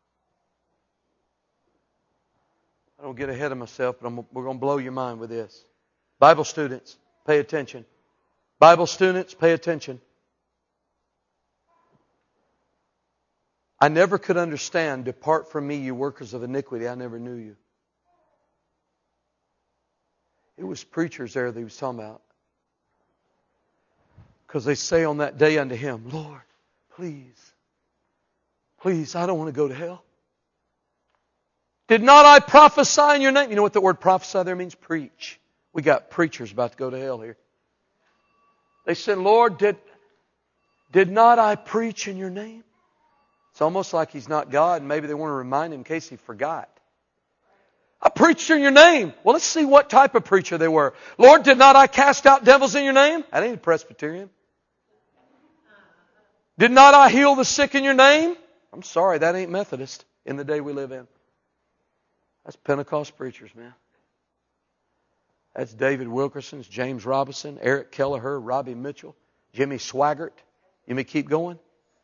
I don't get ahead of myself, but I'm, we're going to blow your mind with this. Bible students, pay attention. Bible students, pay attention. I never could understand, depart from me, you workers of iniquity. I never knew you. It was preachers there that he was talking about. Because they say on that day unto him, Lord, please, please, I don't want to go to hell. Did not I prophesy in your name? You know what the word prophesy there means? Preach. We got preachers about to go to hell here. They said, Lord, did, did not I preach in your name? It's almost like he's not God, and maybe they want to remind him in case he forgot. I preached in your name. Well, let's see what type of preacher they were. Lord, did not I cast out devils in your name? That ain't a Presbyterian. Did not I heal the sick in your name? I'm sorry, that ain't Methodist in the day we live in. That's Pentecost preachers, man. That's David Wilkerson's, James Robison, Eric Kelleher, Robbie Mitchell, Jimmy Swaggart. You may keep going.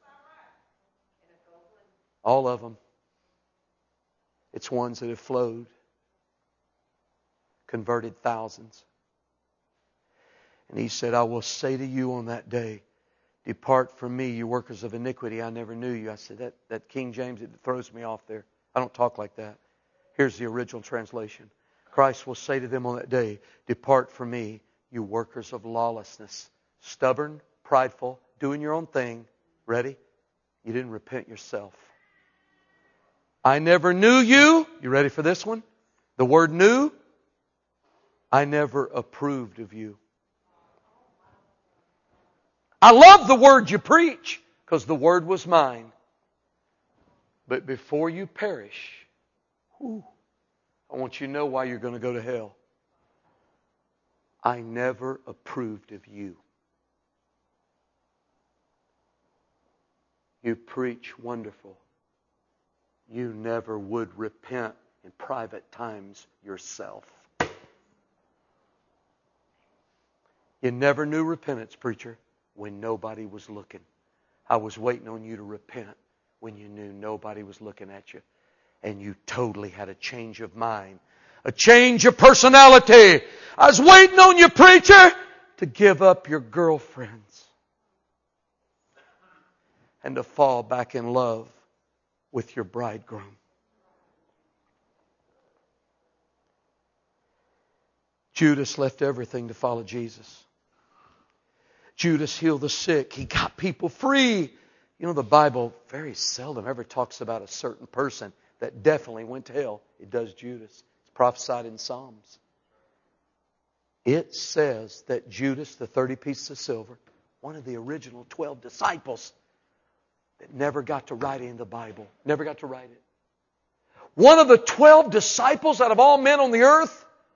All of them. It's ones that have flowed. Converted thousands. And he said, I will say to you on that day, depart from me, you workers of iniquity. I never knew you. I said, that, that King James, it throws me off there. I don't talk like that. Here's the original translation. Christ will say to them on that day, depart from me, you workers of lawlessness. Stubborn, prideful, doing your own thing. Ready? You didn't repent yourself. I never knew you. You ready for this one? The word knew. I never approved of you. I love the word you preach because the word was mine. But before you perish, whew, I want you to know why you're going to go to hell. I never approved of you. You preach wonderful. You never would repent in private times yourself. You never knew repentance, preacher, when nobody was looking. I was waiting on you to repent when you knew nobody was looking at you. And you totally had a change of mind. A change of personality. I was waiting on you, preacher, to give up your girlfriends. And to fall back in love with your bridegroom. Judas left everything to follow Jesus. Judas healed the sick. He got people free. You know, the Bible very seldom ever talks about a certain person that definitely went to hell. It does Judas. It's prophesied in Psalms. It says that Judas, the thirty pieces of silver, one of the original twelve disciples, that never got to write it in the Bible. Never got to write it. One of the twelve disciples out of all men on the earth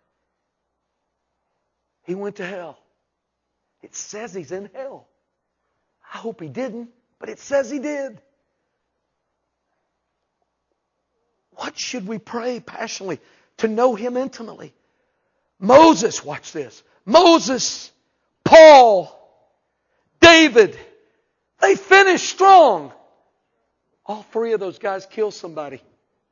He went to hell. It says he's in hell. I hope he didn't, but it says he did. What should we pray passionately? To know Him intimately. Moses, watch this. Moses, Paul, David, they finished strong. All three of those guys killed somebody.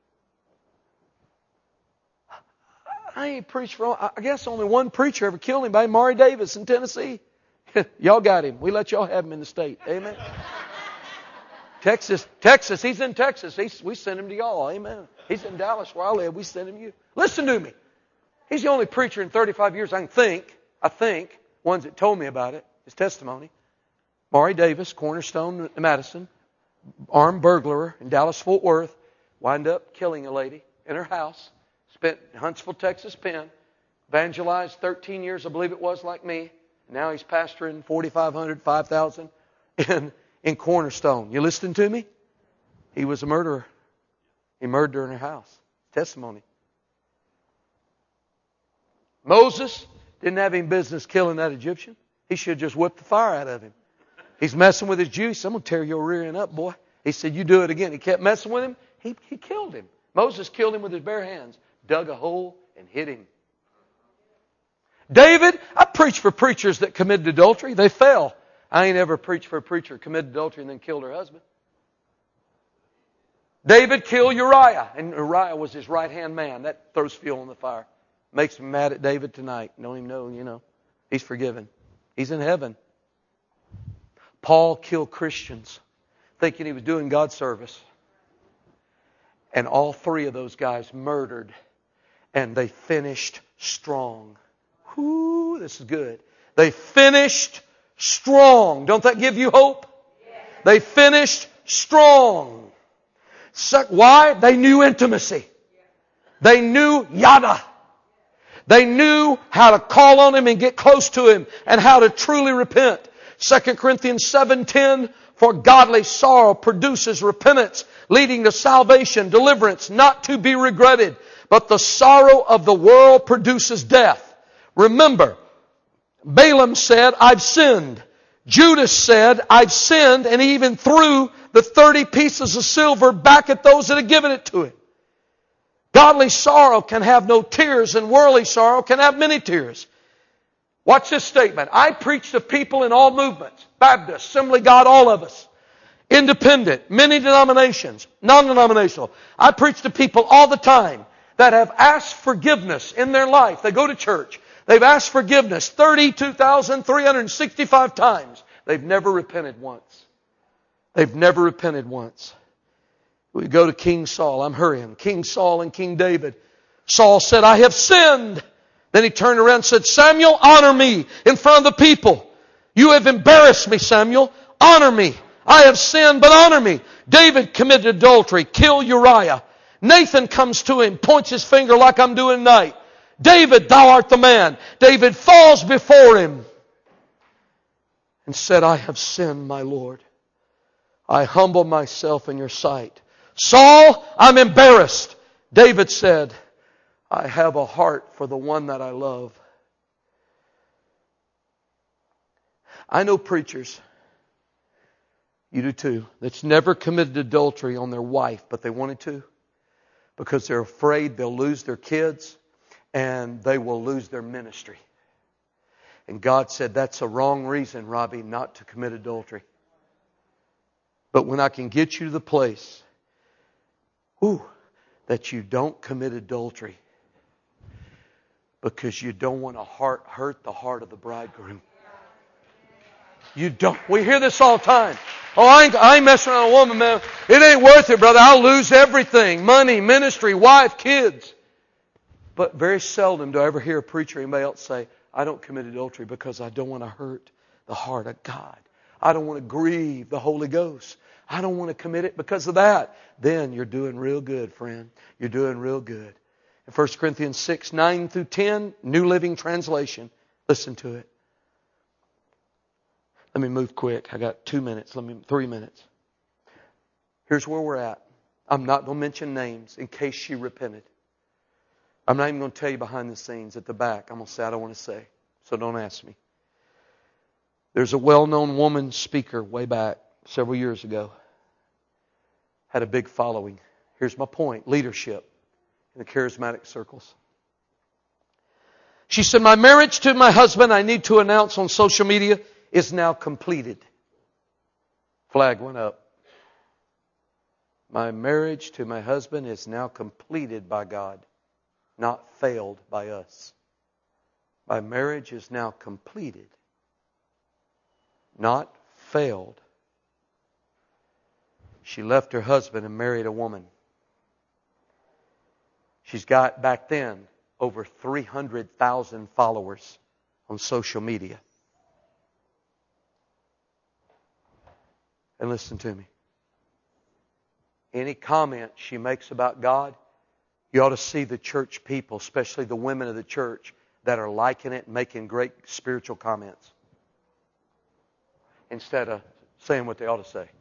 I ain't preached for, I guess only one preacher ever killed anybody, Maury Davis in Tennessee. Y'all got him. We let y'all have him in the state. Amen. Texas, Texas, he's in Texas. He's, we send him to y'all. Amen. He's in Dallas where I live. We send him to you. Listen to me. He's the only preacher in thirty-five years I can think, I think, ones that told me about it, his testimony. Maury Davis, Cornerstone, Madison, armed burglar in Dallas, Fort Worth, wind up killing a lady in her house, spent Huntsville, Texas pen, evangelized thirteen years, I believe it was, like me. Now he's pastoring forty-five hundred, five thousand in, in Cornerstone. You listening to me? He was a murderer. He murdered her in her house. Testimony. Moses didn't have any business killing that Egyptian. He should have just whipped the fire out of him. He's messing with his juice. I'm going to tear your rear end up, boy. He said, you do it again. He kept messing with him. He, he killed him. Moses killed him with his bare hands. Dug a hole and hit him. David, I preached for preachers that committed adultery. They fell. I ain't ever preached for a preacher who committed adultery and then killed her husband. David killed Uriah. And Uriah was his right-hand man. That throws fuel on the fire. Makes me mad at David tonight. Don't even know, you know. He's forgiven. He's in heaven. Paul killed Christians thinking he was doing God's service. And all three of those guys murdered. And they finished strong. Whoo, this is good. They finished strong. Don't that give you hope? They finished strong. So, why? They knew intimacy. They knew yada. They knew how to call on Him and get close to Him and how to truly repent. Second Corinthians seven ten, for godly sorrow produces repentance, leading to salvation, deliverance, not to be regretted. But the sorrow of the world produces death. Remember, Balaam said, I've sinned. Judas said, I've sinned, and he even threw the thirty pieces of silver back at those that had given it to him. Godly sorrow can have no tears, and worldly sorrow can have many tears. Watch this statement. I preach to people in all movements. Baptist, Assembly of God, all of us. Independent, many denominations, non-denominational. I preach to people all the time that have asked forgiveness in their life. They go to church. They've asked forgiveness thirty-two thousand three hundred sixty-five times. They've never repented once. They've never repented once. We go to King Saul. I'm hurrying. King Saul and King David. Saul said, I have sinned. Then he turned around and said, Samuel, honor me in front of the people. You have embarrassed me, Samuel. Honor me. I have sinned, but honor me. David committed adultery, killed Uriah. Nathan comes to him, points his finger like I'm doing tonight. David, thou art the man. David falls before him and said, I have sinned, my Lord. I humble myself in your sight. Saul, I'm embarrassed. David said, I have a heart for the one that I love. I know preachers, you do too, that's never committed adultery on their wife, but they wanted to because they're afraid they'll lose their kids and they will lose their ministry. And God said, that's a wrong reason, Robbie, not to commit adultery. But when I can get you to the place ooh, that you don't commit adultery because you don't want to heart, hurt the heart of the bridegroom. You don't. We hear this all the time. Oh, I ain't, I ain't messing around with a woman, man. It ain't worth it, brother. I'll lose everything. Money, ministry, wife, kids. But very seldom do I ever hear a preacher or anybody else say, I don't commit adultery because I don't want to hurt the heart of God. I don't want to grieve the Holy Ghost. I don't want to commit it because of that. Then you're doing real good, friend. You're doing real good. In First Corinthians six, nine through ten, New Living Translation. Listen to it. Let me move quick. I got two minutes. Let me three minutes. Here's where we're at. I'm not going to mention names in case she repented. I'm not even going to tell you behind the scenes at the back. I'm going to say I don't want to say. so don't ask me. There's a well-known woman speaker way back several years ago. Had a big following. Here's my point. Leadership in the charismatic circles. She said, my marriage to my husband, I need to announce on social media, is now completed. Flag went up. My marriage to my husband is now completed by God, not failed by us. My marriage is now completed, not failed. She left her husband and married a woman. She's got, back then, over three hundred thousand followers on social media. And listen to me. Any comment she makes about God, you ought to see the church people, especially the women of the church, that are liking it and making great spiritual comments. Instead of saying what they ought to say.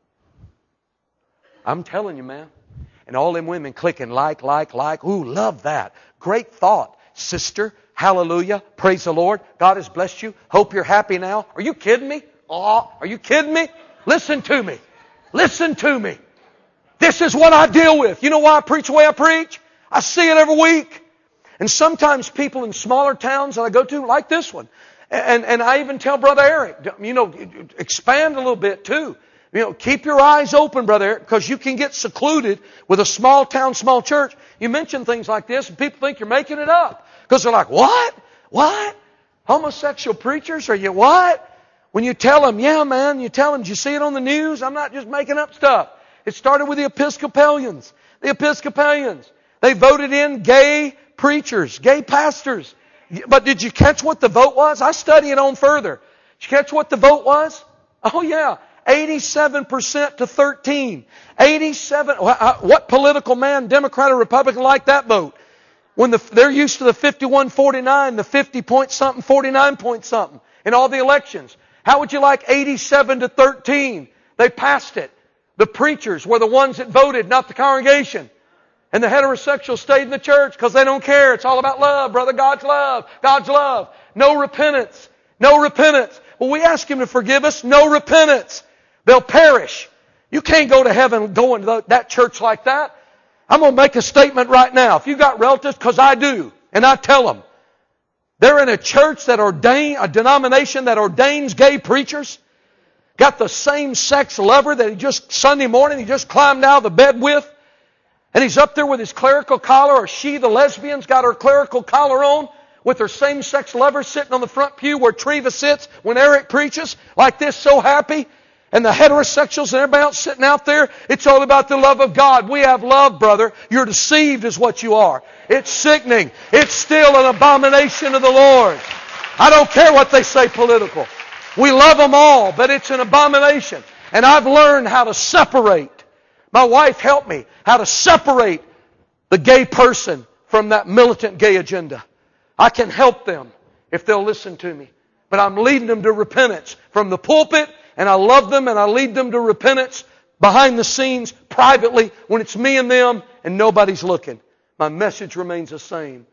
I'm telling you, man. And all them women clicking like, like, like. Ooh, love that. Great thought. Sister, hallelujah. Praise the Lord. God has blessed you. Hope you're happy now. Are you kidding me? Oh, are you kidding me? Listen to me. Listen to me. This is what I deal with. You know why I preach the way I preach? I see it every week. And sometimes people in smaller towns that I go to, like this one, and, and I even tell Brother Eric, you know, expand a little bit too. You know, keep your eyes open, Brother Eric, because you can get secluded with a small town, small church. You mention things like this and people think you're making it up. Because they're like, what? What? Homosexual preachers? Are you what? When you tell them, yeah, man, you tell them, did you see it on the news? I'm not just making up stuff. It started with the Episcopalians. The Episcopalians. They voted in gay preachers, gay pastors. But did you catch what the vote was? I study it on further. Did you catch what the vote was? Oh, yeah. eighty-seven percent to thirteen. eighty-seven. What political man, Democrat or Republican, like that vote? When the, they're used to the fifty-one forty-nine, the fifty point something, forty-nine point something in all the elections. How would you like eighty-seven to thirteen? They passed it. The preachers were the ones that voted, not the congregation. And the heterosexuals stayed in the church because they don't care. It's all about love, brother. God's love. God's love. No repentance. No repentance. Well, we ask Him to forgive us. No repentance. They'll perish. You can't go to heaven going to that church like that. I'm going to make a statement right now. If you got relatives, because I do, and I tell them, they're in a church that ordain, a denomination that ordains gay preachers, got the same sex lover that he just, Sunday morning, he just climbed out of the bed with, and he's up there with his clerical collar, or she, the lesbian's got her clerical collar on, with her same-sex lover sitting on the front pew where Treva sits when Eric preaches, like this, so happy. And the heterosexuals and everybody else sitting out there, it's all about the love of God. We have love, brother. You're deceived is what you are. It's sickening. It's still an abomination of the Lord. I don't care what they say political. We love them all, but it's an abomination. And I've learned how to separate. My wife helped me how to separate the gay person from that militant gay agenda. I can help them if they'll listen to me. But I'm leading them to repentance from the pulpit, and I love them and I lead them to repentance behind the scenes, privately, when it's me and them and nobody's looking. My message remains the same.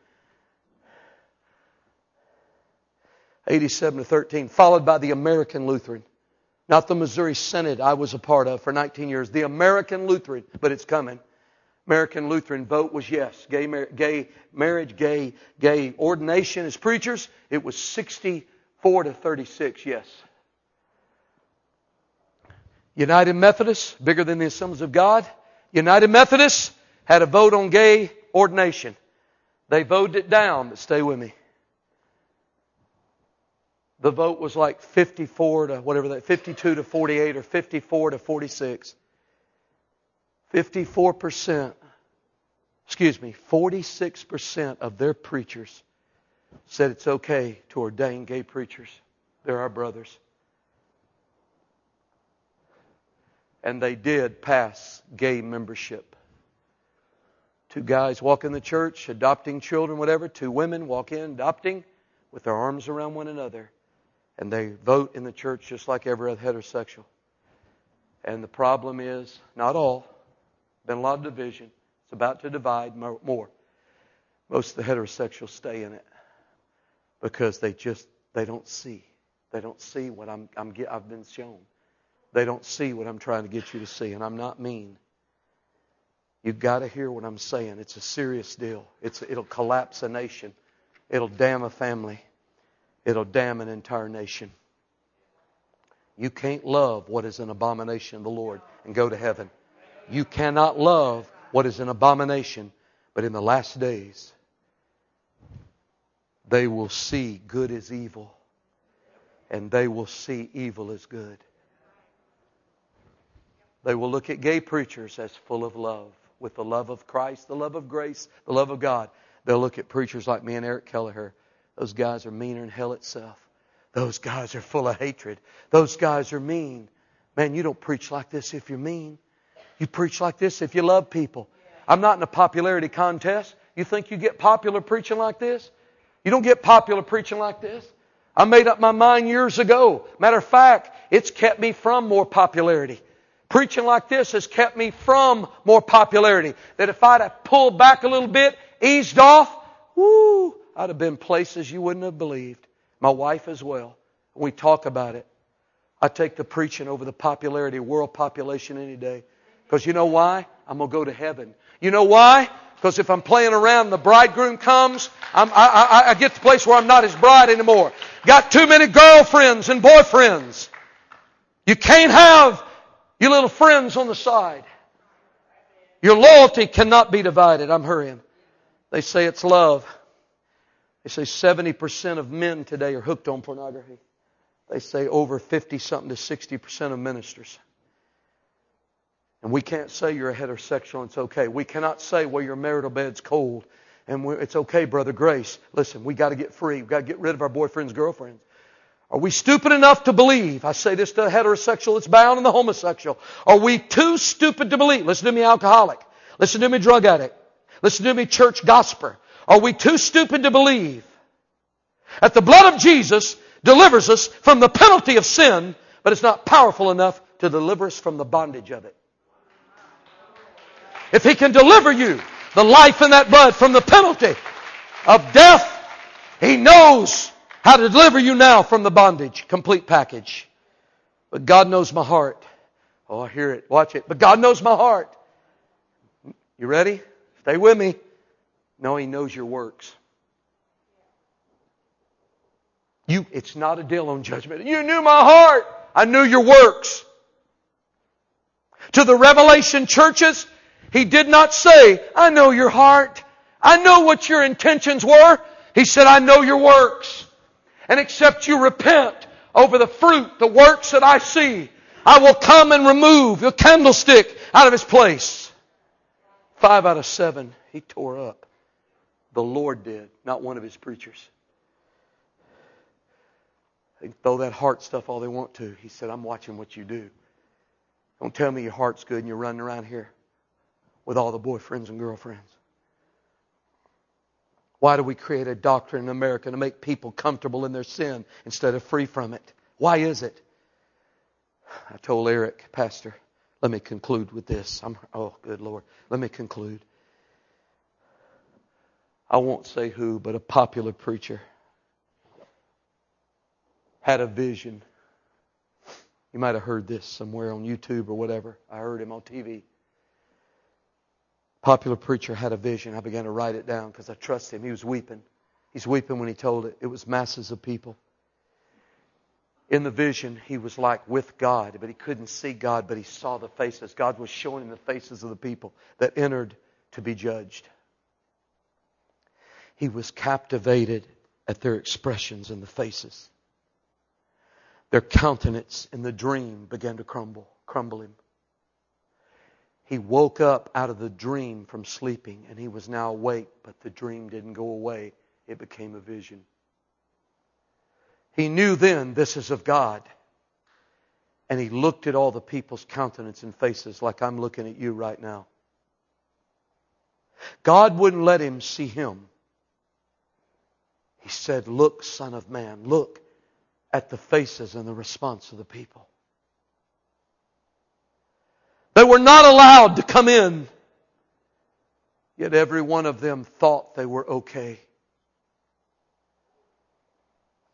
eighty-seven to thirteen, followed by the American Lutheran. Not the Missouri Synod I was a part of for nineteen years. The American Lutheran, but it's coming. American Lutheran vote was yes. Gay, mar- gay marriage, gay, gay ordination as preachers. It was sixty-four to thirty-six, yes. United Methodists, bigger than the Assemblies of God. United Methodists had a vote on gay ordination. They voted it down, but stay with me. The vote was like fifty-four to whatever that, fifty-two to forty-eight or fifty-four to forty-six. fifty-four percent, excuse me, forty-six percent of their preachers said it's okay to ordain gay preachers. They're our brothers. And they did pass gay membership. Two guys walk in the church, adopting children, whatever. Two women walk in, adopting, with their arms around one another. And they vote in the church just like every other heterosexual. And the problem is, not all, been a lot of division. It's about to divide more. Most of the heterosexuals stay in it. Because they just, they don't see. They don't see what I'm, I'm get, I've been shown. They don't see what I'm trying to get you to see. And I'm not mean. You've got to hear what I'm saying. It's a serious deal. It's, it'll collapse a nation. It'll damn a family. It'll damn an entire nation. You can't love what is an abomination of the Lord and go to heaven. You cannot love what is an abomination. But in the last days, they will see good as evil. And they will see evil as good. They will look at gay preachers as full of love. With the love of Christ, the love of grace, the love of God. They'll look at preachers like me and Eric Kelleher. Those guys are meaner than hell itself. Those guys are full of hatred. Those guys are mean. Man, you don't preach like this if you're mean. You preach like this if you love people. I'm not in a popularity contest. You think you get popular preaching like this? You don't get popular preaching like this. I made up my mind years ago. Matter of fact, it's kept me from more popularity. Preaching like this has kept me from more popularity. That if I'd have pulled back a little bit, eased off, whoo, I'd have been places you wouldn't have believed. My wife as well. We talk about it. I take the preaching over the popularity of world population any day. Because you know why? I'm going to go to heaven. You know why? Because if I'm playing around and the bridegroom comes, I'm, I, I, I get to the place where I'm not his bride anymore. Got too many girlfriends and boyfriends. You can't have your little friends on the side. Your loyalty cannot be divided. I'm hurrying. They say it's love. They say seventy percent of men today are hooked on pornography. They say over fifty something to sixty percent of ministers. And we can't say you're a heterosexual and it's okay. We cannot say, well, your marital bed's cold and it's okay, Brother Grace. Listen, we got to get free. We've got to get rid of our boyfriends, girlfriends. Are we stupid enough to believe? I say this to a heterosexual that's bound and the homosexual. Are we too stupid to believe? Listen to me, alcoholic. Listen to me, drug addict. Listen to me, church gossiper. Are we too stupid to believe that the blood of Jesus delivers us from the penalty of sin, but it's not powerful enough to deliver us from the bondage of it? If He can deliver you, the life in that blood, from the penalty of death, He knows how to deliver you now from the bondage. Complete package. But God knows my heart. Oh, I hear it. Watch it. But God knows my heart. You ready? Stay with me. No, He knows your works. You, it's not a deal on judgment. You knew my heart. I knew your works. To the Revelation churches, He did not say, I know your heart. I know what your intentions were. He said, I know your works. And except you repent over the fruit, the works that I see, I will come and remove the candlestick out of its place. Five out of seven, he tore up. The Lord did, not one of His preachers. They can throw that heart stuff all they want to. He said, I'm watching what you do. Don't tell me your heart's good and you're running around here with all the boyfriends and girlfriends. Why do we create a doctrine in America to make people comfortable in their sin instead of free from it? Why is it? I told Eric, Pastor, let me conclude with this. I'm, oh, good Lord. Let me conclude. I won't say who, but a popular preacher had a vision. You might have heard this somewhere on YouTube or whatever. I heard him on T V. Popular preacher had a vision. I began to write it down because I trust him. He was weeping. He's weeping when he told it. It was masses of people. In the vision, he was like with God, but he couldn't see God, but he saw the faces. God was showing him the faces of the people that entered to be judged. He was captivated at their expressions in the faces. Their countenance in the dream began to crumble, crumble him. He woke up out of the dream from sleeping and he was now awake, but the dream didn't go away. It became a vision. He knew then this is of God. And he looked at all the people's countenance and faces like I'm looking at you right now. God wouldn't let him see him. He said, look, Son of Man, look at the faces and the response of the people. They were not allowed to come in. Yet every one of them thought they were okay.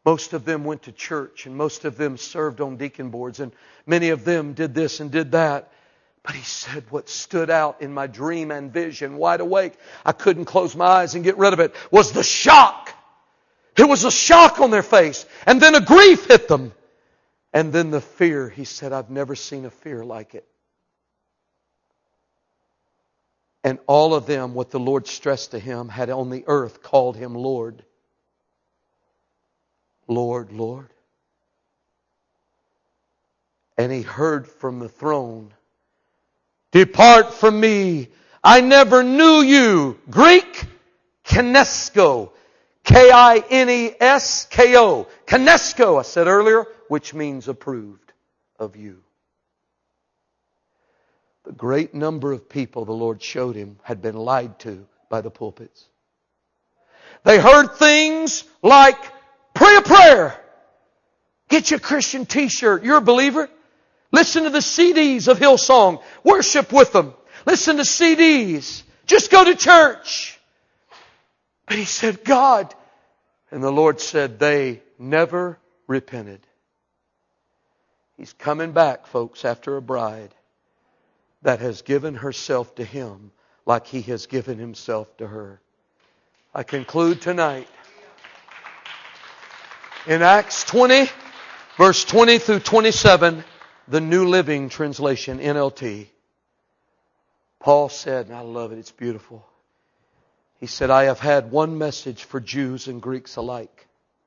Most of them went to church, and most of them served on deacon boards, and many of them did this and did that. But he said what stood out in my dream and vision, wide awake, I couldn't close my eyes and get rid of it, was the shock. It was a shock on their face. And then a grief hit them. And then the fear. He said, I've never seen a fear like it. And all of them, what the Lord stressed to him, had on the earth called him Lord. Lord, Lord. And he heard from the throne, depart from me, I never knew you. Greek, kinesko. K I N E S K O. Kinesko, I said earlier, which means approved of you. The great number of people the Lord showed him had been lied to by the pulpits. They heard things like, pray a prayer. Get your Christian t-shirt. You're a believer. Listen to the C Ds of Hillsong. Worship with them. Listen to C Ds. Just go to church. But he said, God. And the Lord said, they never repented. He's coming back, folks, after a bride that has given herself to Him like He has given Himself to her. I conclude tonight in Acts twenty, verse twenty through twenty-seven, the New Living Translation, N L T. Paul said, and I love it, it's beautiful. He said, I have had one message for Jews and Greeks alike.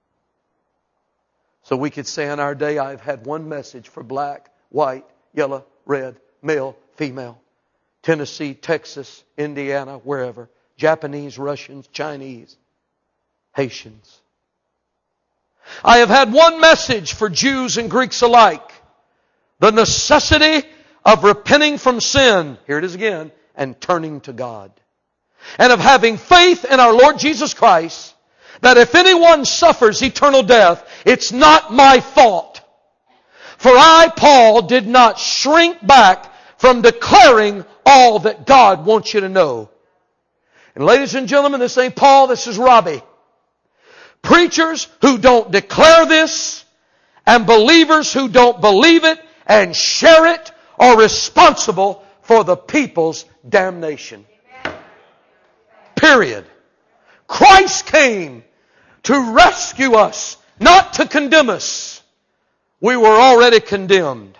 So we could say in our day, I've had one message for black, white, yellow, red, male, female. Tennessee, Texas, Indiana, wherever. Japanese, Russians, Chinese, Haitians. I have had one message for Jews and Greeks alike. The necessity of repenting from sin. Here it is again. And turning to God. And of having faith in our Lord Jesus Christ, that if anyone suffers eternal death, it's not my fault. For I, Paul, did not shrink back from declaring all that God wants you to know. And ladies and gentlemen, this ain't Paul, this is Robbie. Preachers who don't declare this, and believers who don't believe it and share it, are responsible for the people's damnation. Period. Christ came to rescue us, not to condemn us. We were already condemned.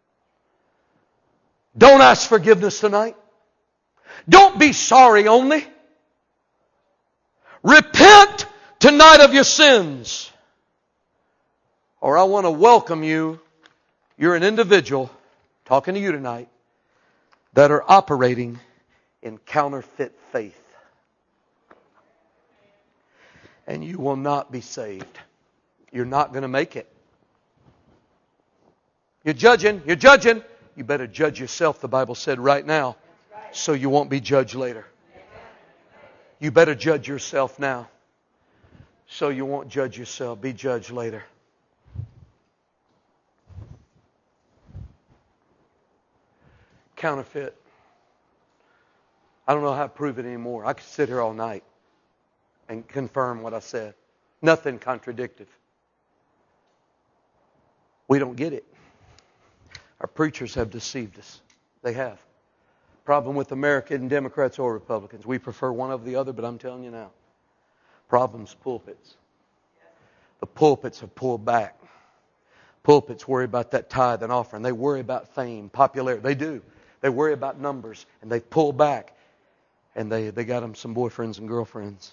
Don't ask forgiveness tonight. Don't be sorry only. Repent tonight of your sins. Or I want to welcome you. You're an individual, talking to you tonight, that are operating in counterfeit faith. And you will not be saved. You're not going to make it. You're judging. You're judging. You better judge yourself, the Bible said, right now, so you won't be judged later. You better judge yourself now, so you won't judge yourself. Be judged later. Counterfeit. I don't know how to prove it anymore. I could sit here all night and confirm what I said. Nothing contradictive. We don't get it. Our preachers have deceived us. They have. Problem with American Democrats or Republicans. We prefer one over the other, but I'm telling you now. Problem's pulpits. The pulpits have pulled back. Pulpits worry about that tithe and offering. They worry about fame, popularity. They do. They worry about numbers. And they pull back. And they, they got them some boyfriends and girlfriends.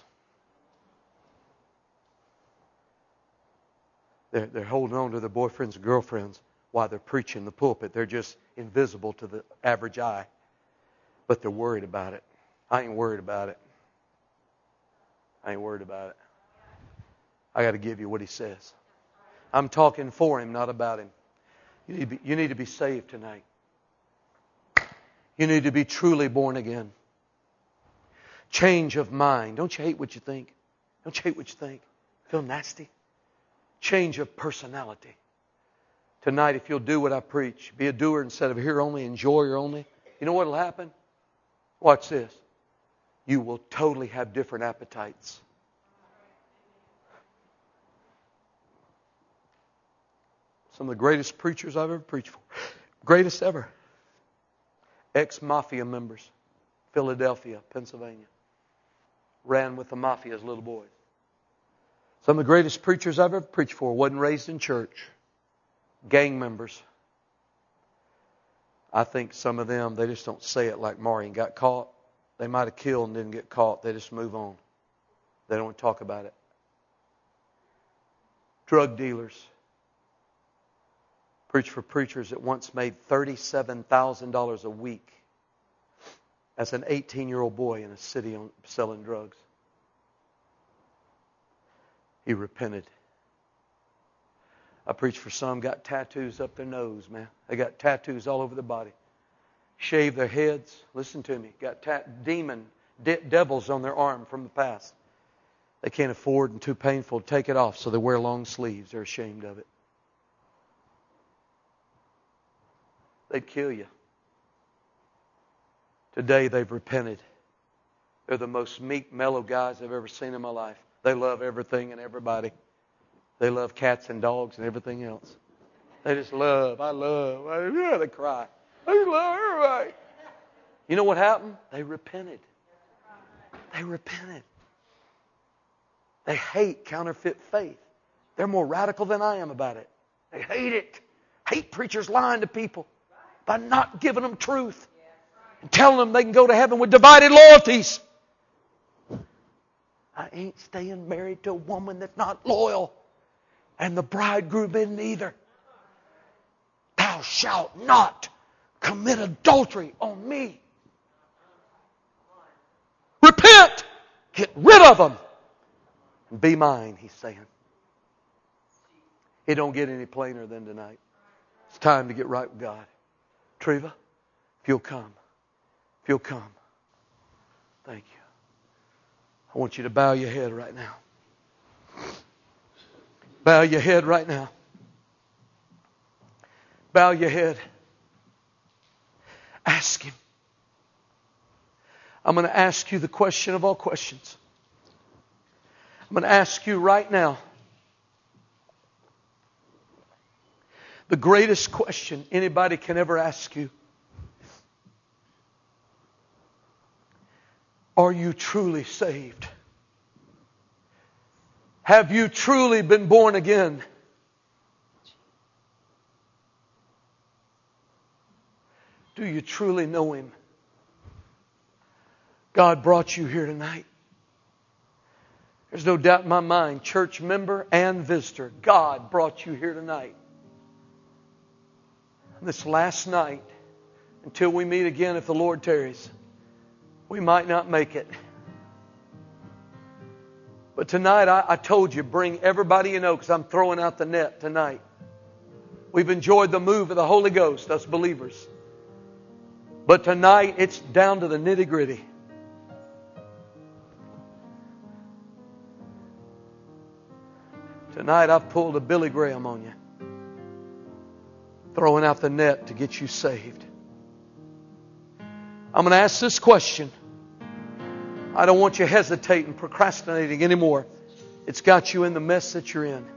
They're, they're holding on to their boyfriends and girlfriends while they're preaching the pulpit. They're just invisible to the average eye. But they're worried about it. I ain't worried about it. I ain't worried about it. I got to give you what He says. I'm talking for Him, not about Him. You need to be, you need to be saved tonight. You need to be truly born again. Change of mind. Don't you hate what you think? Don't you hate what you think? Feel nasty? Change of personality. Tonight, if you'll do what I preach, be a doer instead of a hearer only, enjoyer only, you know what will happen? Watch this. You will totally have different appetites. Some of the greatest preachers I've ever preached for. Greatest ever. Ex-mafia members. Philadelphia, Pennsylvania. Ran with the mafia as little boys. Some of the greatest preachers I've ever preached for. Wasn't raised in church. Gang members. I think some of them, they just don't say it like Marion. Got caught. They might have killed and didn't get caught. They just move on. They don't talk about it. Drug dealers. Preach for preachers that once made thirty-seven thousand dollars a week as an eighteen-year-old boy in a city on, selling drugs. He repented. I preached for some, got tattoos up their nose, man. They got tattoos all over their body. Shave their heads. Listen to me. Got tat- demon, de- devils on their arm from the past. They can't afford and too painful to take it off, so they wear long sleeves. They're ashamed of it. They'd kill you. Today they've repented. They're the most meek, mellow guys I've ever seen in my life. They love everything and everybody. They love cats and dogs and everything else. They just love, I love, I, yeah, they cry. I just love everybody. You know what happened? They repented. They repented. They hate counterfeit faith. They're more radical than I am about it. They hate it. Hate preachers lying to people by not giving them truth and telling them they can go to heaven with divided loyalties. I ain't staying married to a woman that's not loyal. And the bridegroom isn't either. Thou shalt not commit adultery on me. Repent. Get rid of them. And be mine, he's saying. It don't get any plainer than tonight. It's time to get right with God. Treva, if you'll come. If you'll come. Thank you. I want you to bow your head right now. Bow your head right now. Bow your head. Ask Him. I'm going to ask you the question of all questions. I'm going to ask you right now the greatest question anybody can ever ask you. Are you truly saved? Have you truly been born again? Do you truly know Him? God brought you here tonight. There's no doubt in my mind, church member and visitor, God brought you here tonight. This last night, until we meet again if the Lord tarries, we might not make it. But tonight, I, I told you, bring everybody you know, because I'm throwing out the net tonight. We've enjoyed the move of the Holy Ghost, us believers. But tonight, it's down to the nitty-gritty. Tonight, I've pulled a Billy Graham on you. Throwing out the net to get you saved. I'm going to ask this question. I don't want you hesitating, procrastinating anymore. It's got you in the mess that you're in.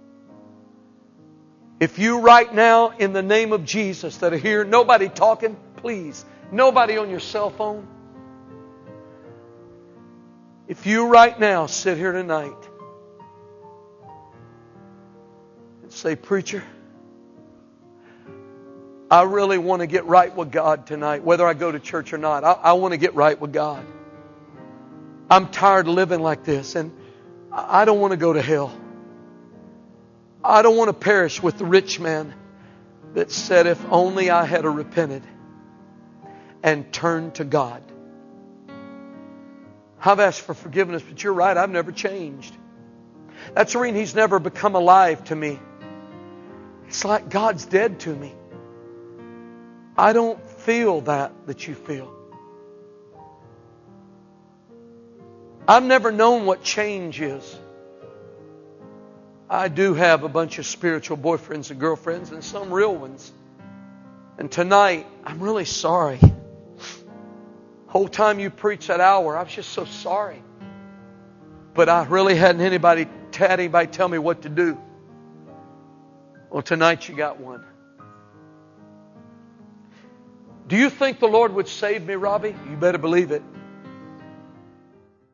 If you right now, in the name of Jesus, that are here, nobody talking, please, nobody on your cell phone. If you right now sit here tonight and say, preacher, I really want to get right with God tonight, whether I go to church or not. I, I want to get right with God. I'm tired of living like this, and I don't want to go to hell. I don't want to perish with the rich man that said, if only I had repented and turned to God. I've asked for forgiveness, but you're right, I've never changed. That's the reason He's never become alive to me. It's like God's dead to me. I don't feel that that you feel. I've never known what change is. I do have a bunch of spiritual boyfriends and girlfriends and some real ones. And tonight, I'm really sorry. Whole time you preached that hour, I was just so sorry. But I really hadn't anybody had anybody tell me what to do. Well, tonight you got one. Do you think the Lord would save me, Robbie? You better believe it.